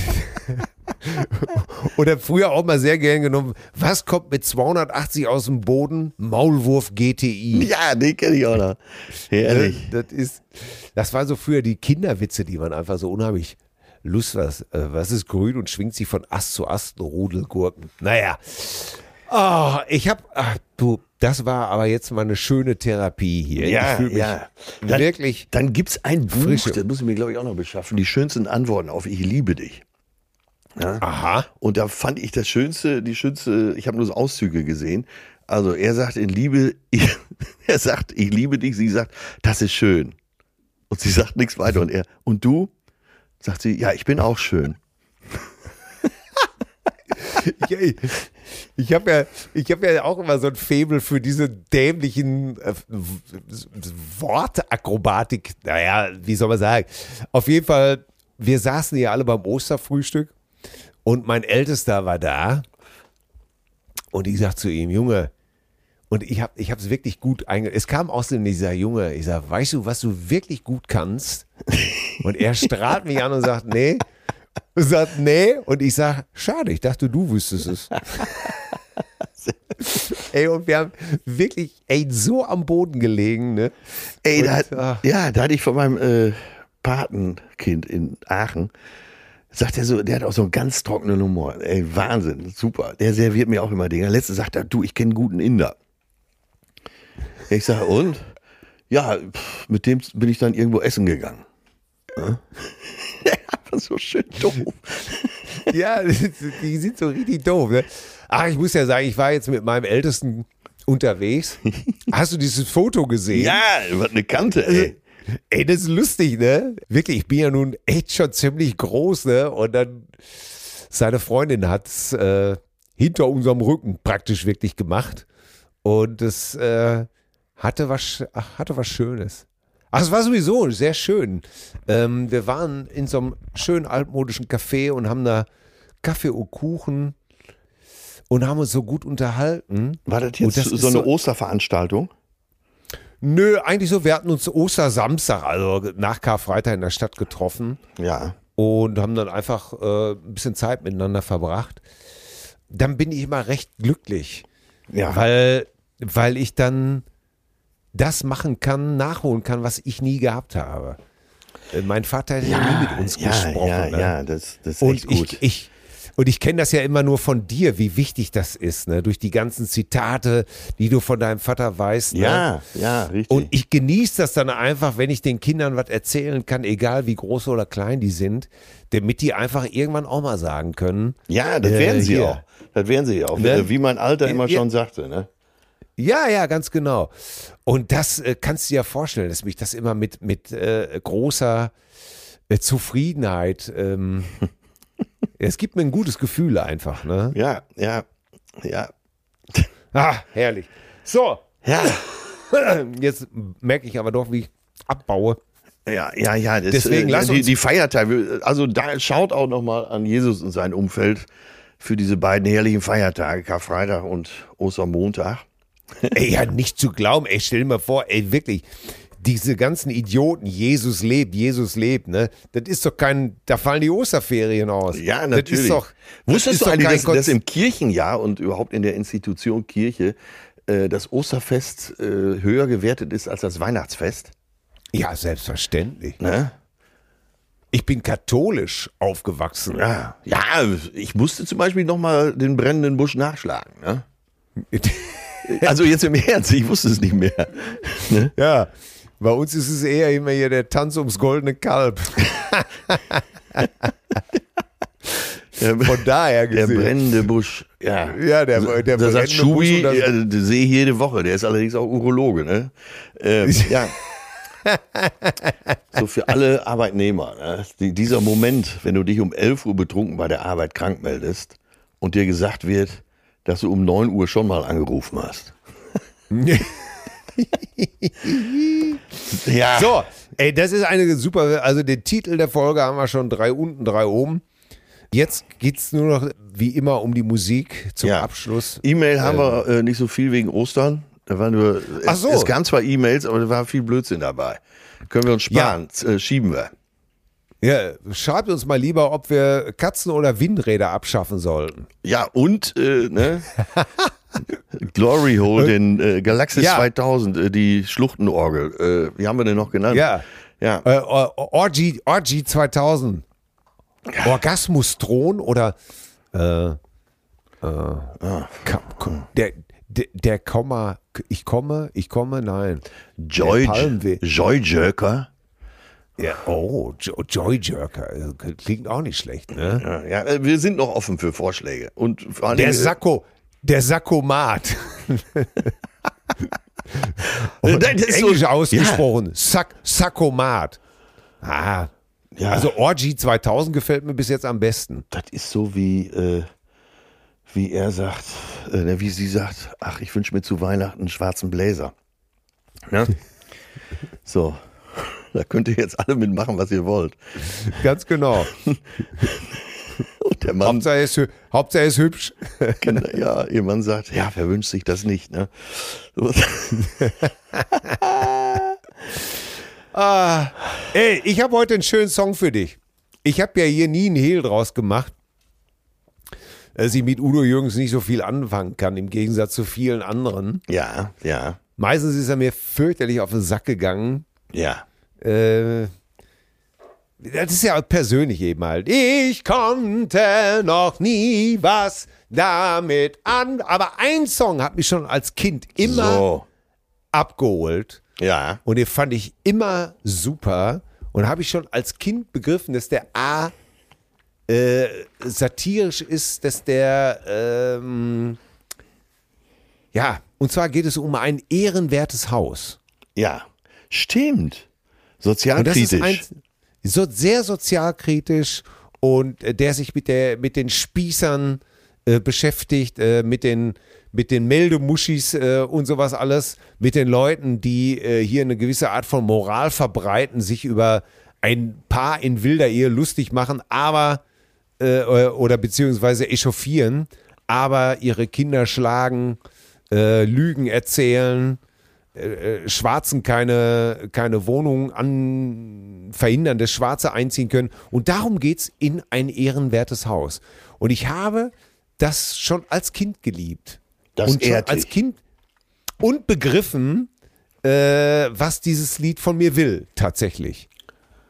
Oder früher auch mal sehr gern genommen, was kommt mit zweihundertachtzig aus dem Boden? Maulwurf G T I. Ja, den kenne ich auch noch. Herrlich. Das ist, das waren so früher die Kinderwitze, die waren einfach so unheimlich Lust. Was, äh, was ist grün und schwingt sich von Ast zu Ast, Rudelgurken. Naja. Oh, ich hab, ach, du, das war aber jetzt mal eine schöne Therapie hier. Ja, ich fühl mich ja. Dann, wirklich. Dann gibt es ein Buch, Frische. das muss ich mir, glaube ich, auch noch beschaffen. Die schönsten Antworten auf Ich liebe dich. Ja? Aha. Und da fand ich das Schönste, die schönste, ich habe nur so Auszüge gesehen. Also er sagt in Liebe, ich, er sagt, ich liebe dich, sie sagt, das ist schön. Und sie sagt nichts weiter. Und er, und du? Sagt sie, ja, ich bin auch schön. Ich, ich habe ja, ich hab ja auch immer so ein Faible für diese dämlichen äh, Wortakrobatik. Naja, wie soll man sagen? Auf jeden Fall, wir saßen ja alle beim Osterfrühstück und mein Ältester war da und ich sag zu ihm, Junge, und ich habe ich es wirklich gut einge... Es kam aus dem, ich sag, Junge, ich sag, weißt du, was du wirklich gut kannst? Und er strahlt mich an und sagt, nee. Und sagt, nee. Und ich sag, schade, ich dachte, du wüsstest es. Ey, und wir haben wirklich, ey, so am Boden gelegen, ne? Ey, Und, da, hat- ach. ja, da hatte ich von meinem äh, Patenkind in Aachen, sagt er so, der hat auch so einen ganz trockenen Humor. Ey, Wahnsinn, super. Der serviert mir auch immer Dinge. Letztens sagt er, du, ich kenne einen guten Inder. Ich sage, und? Ja, pff, mit dem bin ich dann irgendwo essen gegangen. Ja? Einfach so schön doof. Ja, die sind so richtig doof, ne? Ach, ich muss ja sagen, ich war jetzt mit meinem Ältesten unterwegs. Hast du dieses Foto gesehen? Ja, was eine Kante, ey. Ey, das ist lustig, ne? Wirklich, ich bin ja nun echt schon ziemlich groß, ne? Und dann seine Freundin hat es äh, hinter unserem Rücken praktisch wirklich gemacht. Und es äh, hatte was, ach, hatte was Schönes. Ach, es war sowieso sehr schön. Ähm, wir waren in so einem schönen altmodischen Café und haben da Kaffee und Kuchen und haben uns so gut unterhalten. War das Und jetzt das so ist eine so- Osterveranstaltung? Nö, eigentlich so, wir hatten uns Ostersamstag, also nach Karfreitag in der Stadt getroffen Ja. und haben dann einfach äh, ein bisschen Zeit miteinander verbracht. Dann bin ich immer recht glücklich, Ja. weil, weil ich dann das machen kann, nachholen kann, was ich nie gehabt habe. Äh, Mein Vater hat ja, nie mit uns ja, gesprochen. ja, ne? ja, das, das ist Und echt gut. ich, ich, und ich kenne das ja immer nur von dir, wie wichtig das ist, ne? Durch die ganzen Zitate, die du von deinem Vater weißt. Ne? Ja, ja, richtig. Und ich genieße das dann einfach, wenn ich den Kindern was erzählen kann, egal wie groß oder klein die sind, damit die einfach irgendwann auch mal sagen können. Ja, das werden äh, sie hier. auch. Das werden sie auch. Ne? Wie mein Alter immer Ja. schon sagte, ne? Ja, ja, ganz genau. Und das äh, kannst du dir ja vorstellen, dass mich das immer mit, mit äh, großer äh, Zufriedenheit, ähm, es gibt mir ein gutes Gefühl einfach, ne? Ja, ja, ja. Ah, herrlich. So, Ja, jetzt merke ich aber doch, wie ich abbaue. ja, ja, ja. Das, Deswegen äh, lass die, uns- die Feiertage, also da schaut auch nochmal an Jesus und sein Umfeld für diese beiden herrlichen Feiertage, Karfreitag und Ostermontag. Ey, ja, nicht zu glauben, ey, stell dir mal vor, ey, wirklich, diese ganzen Idioten, Jesus lebt, Jesus lebt, ne? Das ist doch kein, da fallen die Osterferien aus. Ja, Das natürlich. ist doch, das Wusstest ist du doch eigentlich, kein dass, dass Konz- im Kirchenjahr und überhaupt in der Institution Kirche äh, das Osterfest äh, höher gewertet ist als das Weihnachtsfest? Ja, selbstverständlich. Ne? Ich bin katholisch aufgewachsen. Ja, ja, ich musste zum Beispiel nochmal den brennenden Busch nachschlagen. Ne? Also jetzt im Ernst, ich wusste es nicht mehr. Ne? Ja, bei uns ist es eher immer hier der Tanz ums goldene Kalb. Der, Von daher der gesehen. brennende Busch, ja. Ja, der- der da sagt brennende Schubi, Busch und das- ja, das sehe ich jede Woche, der ist allerdings auch Urologe. Ne? Ähm, ja. So für alle Arbeitnehmer. Ne? Die, dieser Moment, wenn du dich um elf Uhr betrunken bei der Arbeit krank meldest und dir gesagt wird, dass du um neun Uhr schon mal angerufen hast. Ja. So, ey, das ist eine super, also den Titel der Folge haben wir schon, drei unten, drei oben. Jetzt geht's nur noch, wie immer, um die Musik zum Ja. Abschluss. E-Mail haben wir äh, nicht so viel wegen Ostern. Da waren nur, Ach es, so. es kamen zwar E-Mails, aber da war viel Blödsinn dabei. Können wir uns sparen, äh, schieben wir. Ja, schreibt uns mal lieber, ob wir Katzen oder Windräder abschaffen sollten. Ja, und äh, ne? Glory Hole, den äh, Galaxis Ja. zweitausend, äh, die Schluchtenorgel. Äh, wie haben wir den noch genannt? Ja. Ja. Äh, Orgy, Orgy zweitausend. Orgasmus-Thron oder äh, äh, Ah. Ka- Ko- der, der, der Komma, ich komme, ich komme, nein. Joy, Der Palmweh. Joy Jerker. Ja, oh, Jo- Joy Jerker. Also, klingt auch nicht schlecht, ne? Ja, ja, äh, wir sind noch offen für Vorschläge. Und vor allen Der Dingen, Sakko, der Sakkomat. äh, das ist so- Englisch ausgesprochen. Sak, Sakkomat. Ah, Ja, also Orgy zweitausend gefällt mir bis jetzt am besten. das ist so wie, äh, wie er sagt, äh, ne, wie sie sagt, ach, ich wünsche mir zu Weihnachten einen schwarzen Bläser. Ne? So, da könnt ihr jetzt alle mitmachen, was ihr wollt. Ganz genau. Und der Mann, Hauptsache er ist, hü- Hauptsache er ist hübsch. ja, ihr Mann sagt, ja, wer wünscht sich das nicht, ne? So. Ah, ey, ich habe heute einen schönen Song für dich. Ich habe ja hier nie einen Hehl draus gemacht, dass ich mit Udo Jürgens nicht so viel anfangen kann, im Gegensatz zu vielen anderen. Ja, ja, Meistens ist er mir fürchterlich auf den Sack gegangen. ja. Äh, das ist ja persönlich eben halt. Ich konnte noch nie was damit an. Aber ein Song hat mich schon als Kind immer So, abgeholt. ja. Und den fand ich immer super. Und habe ich schon als Kind begriffen, dass der A äh, satirisch ist, dass der ähm, ja, und zwar geht es um ein ehrenwertes Haus. Ja, stimmt. Und das ist Sozialkritisch. ein, so sehr sozialkritisch und äh, der sich mit der mit den Spießern äh, beschäftigt, äh, mit den mit den Meldemuschis äh, und sowas alles, mit den Leuten, die äh, hier eine gewisse Art von Moral verbreiten, sich über ein Paar in wilder Ehe lustig machen, aber äh, oder beziehungsweise echauffieren, aber ihre Kinder schlagen, äh, Lügen erzählen, äh, Schwarzen keine, keine Wohnung an, verhindern, dass Schwarze einziehen können. Und darum geht's in ein ehrenwertes Haus. Und ich habe das schon als Kind geliebt. Das und schon ehrt als dich. Kind und begriffen, äh, was dieses Lied von mir will, tatsächlich.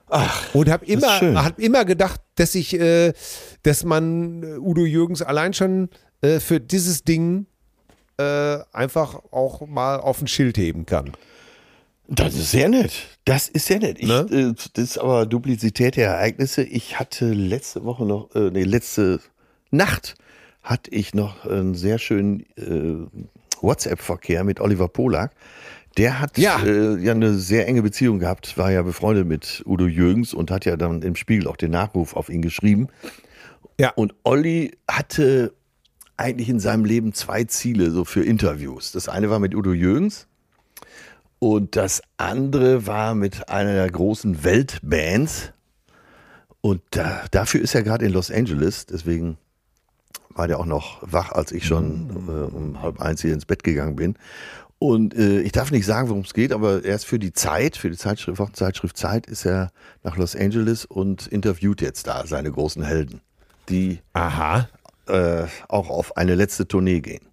Ach, und habe ist immer, schön. hab immer gedacht, dass ich, äh, dass man Udo Jürgens allein schon äh, für dieses Ding äh, einfach auch mal auf ein Schild heben kann. Das ist sehr nett. Das ist sehr nett. Ich, Ne? äh, das ist aber Duplizität der Ereignisse. Ich hatte letzte Woche noch, äh, nee, letzte Nacht hatte ich noch einen sehr schönen äh, WhatsApp-Verkehr mit Oliver Polak. Der hat Ja. Äh, ja eine sehr enge Beziehung gehabt, war ja befreundet mit Udo Jürgens und hat ja dann im Spiegel auch den Nachruf auf ihn geschrieben. Ja. Und Olli hatte eigentlich in seinem Leben zwei Ziele so für Interviews. Das eine war mit Udo Jürgens und das andere war mit einer der großen Weltbands. Und da, dafür ist er gerade in Los Angeles, deswegen war der auch noch wach, als ich schon äh, um halb eins hier ins Bett gegangen bin. Und äh, ich darf nicht sagen, worum es geht, aber erst für die Zeit, für die Zeitschrift, Wochenzeitschrift Zeit, ist er nach Los Angeles und interviewt jetzt da seine großen Helden, die Aha. äh, auch auf eine letzte Tournee gehen.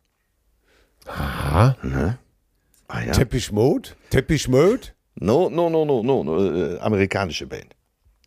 Aha. Ne? Ah, ja. Teppich Mode? Teppich Mode? No, no, no, no, no, no äh, amerikanische Band.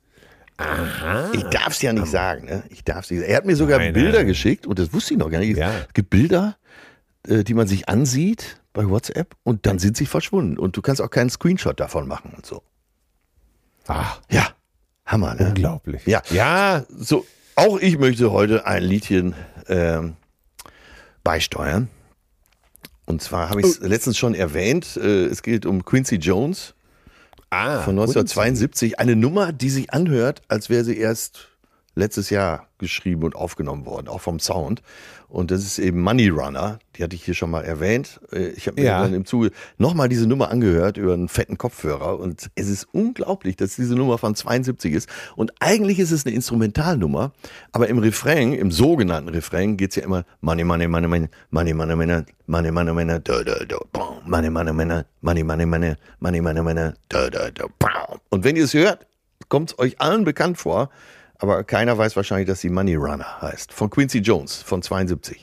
Aha. Ich darf es ja nicht sagen, ne? Ich darf's nicht. Er hat mir sogar Nein, Bilder nein. geschickt und das wusste ich noch gar nicht. Ja. Es gibt Bilder, äh, die man sich ansieht bei WhatsApp und dann sind sie verschwunden und du kannst auch keinen Screenshot davon machen und so. Ach, Ja, Hammer, ne? unglaublich. Ja. Ja, So, auch ich möchte heute ein Liedchen ähm, beisteuern. Und zwar habe ich es letztens schon erwähnt. Äh, es geht um Quincy Jones ah, von neunzehnhundertzweiundsiebzig. Eine Nummer, die sich anhört, als wäre sie erst letztes Jahr geschrieben und aufgenommen worden, auch vom Sound. Und das ist eben Money Runner. Die hatte ich hier schon mal erwähnt. Äh, Ich habe mir Ja. dann im Zuge nochmal diese Nummer angehört über einen fetten Kopfhörer. Und es ist unglaublich, dass diese Nummer von zweiundsiebzig ist. Und eigentlich ist es eine Instrumentalnummer. Aber im Refrain, im sogenannten Refrain, geht es ja immer Money, Money, Money, Money, Money, Money, Money, Money, Money, Money, da, da, da, bam. Money, Money, Money, Money, Money, Money, Money, Money, Money, da, da, da, bam. Und wenn ihr es hört, kommt es euch allen bekannt vor. Aber keiner weiß wahrscheinlich, dass sie Money Runner heißt. Von Quincy Jones, von zweiundsiebzig.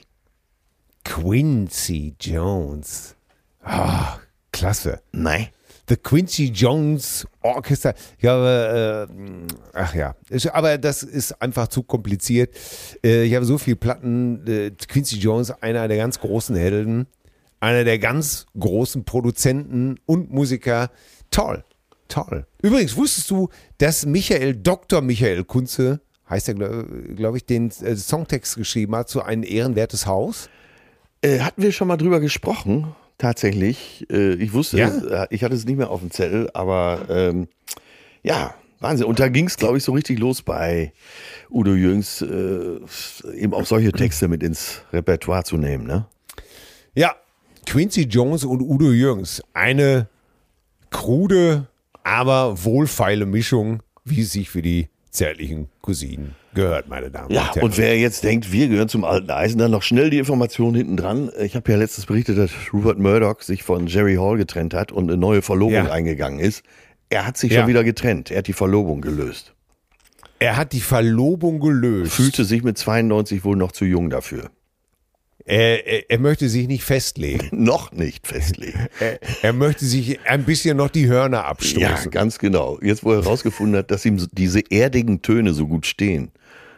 Quincy Jones. Ah, klasse. Nein. The Quincy Jones Orchestra. Ich glaube, äh, ach ja, Ist- aber das ist einfach zu kompliziert. Äh, ich habe so viele Platten. Äh, Quincy Jones, einer der ganz großen Helden, einer der ganz großen Produzenten und Musiker. Toll, toll. Übrigens, wusstest du, dass Michael, Doktor Michael Kunze, heißt er, glaube glaub ich, den äh, Songtext geschrieben hat zu Ein ehrenwertes Haus? Äh, hatten wir schon mal drüber gesprochen, tatsächlich. Äh, ich wusste, Ja. es, äh, ich hatte es nicht mehr auf dem Zettel, aber ähm, ja, Wahnsinn. Und da ging es, glaube ich, so richtig los bei Udo Jürgens, äh, eben auch solche Texte mit ins Repertoire zu nehmen, ne? Ja, Quincy Jones und Udo Jürgens. Eine krude, aber wohlfeile Mischung, wie es sich für die zärtlichen Cousinen gehört, meine Damen Ja, und Herren. und wer jetzt denkt, wir gehören zum alten Eisen, dann noch schnell die Information hinten dran. Ich habe ja letztens berichtet, dass Rupert Murdoch sich von Jerry Hall getrennt hat und eine neue Verlobung Ja. eingegangen ist. Er hat sich Ja. schon wieder getrennt. Er hat die Verlobung gelöst. Er hat die Verlobung gelöst. Fühlte sich mit zweiundneunzig wohl noch zu jung dafür. Er, er, er möchte sich nicht festlegen. Noch nicht festlegen. Er, er möchte sich ein bisschen noch die Hörner Ja, abstoßen. ganz genau. Jetzt, wo er herausgefunden hat, dass ihm so- diese erdigen Töne so gut stehen.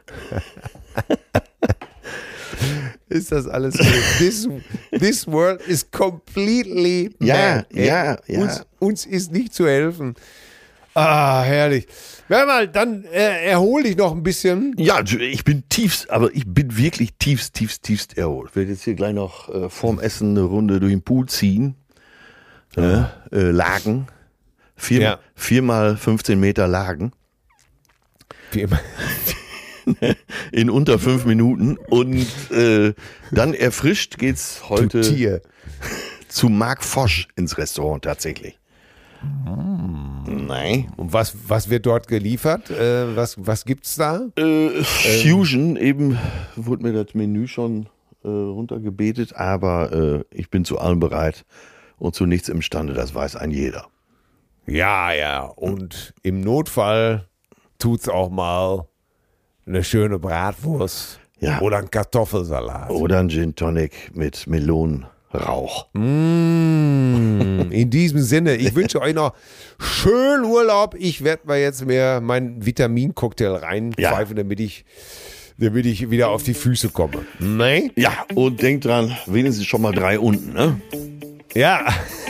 Ist das alles so? This, this world is completely Ja, mad. ja, ja. Uns, uns ist nicht zu helfen. Ah, herrlich. Hör mal, dann äh, erhol dich noch ein bisschen. Ja, ich bin tiefst, aber ich bin wirklich tiefst, tiefst, tiefst erholt. Ich werde jetzt hier gleich noch äh, vorm Essen eine Runde durch den Pool ziehen. Äh, äh, Lagen. Vier, Ja. Viermal fünfzehn Meter Lagen. Wie immer. In unter fünf Minuten. Und äh, dann erfrischt geht's Du heute Tier. zu Marc Fosch ins Restaurant tatsächlich. Nein. Und was, was wird dort geliefert? Äh, was, was gibt's da? Äh, Fusion, eben wurde mir das Menü schon äh, runtergebetet, aber äh, ich bin zu allem bereit und zu nichts imstande, das weiß ein jeder. Ja, ja. Und im Notfall tut's auch mal eine schöne Bratwurst Ja. oder ein Kartoffelsalat. Oder ein Gin Tonic mit Melonen Rauch. Mm, in diesem Sinne, ich wünsche euch noch schönen Urlaub. Ich werde mal jetzt mehr meinen Vitamincocktail reinpfeifen, ja. damit ich damit ich wieder auf die Füße komme. Nein? Ja, und denkt dran, wenigstens schon mal drei unten, ne? Ja.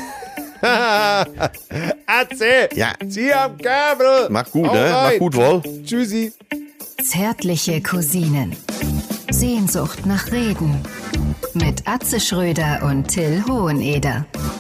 Atze, ja. zieh am Kabel. Mach gut, ne? Mach gut, wohl. Tschüssi. Zärtliche Cousinen. Sehnsucht nach Reden. Mit Atze Schröder und Till Hoheneder.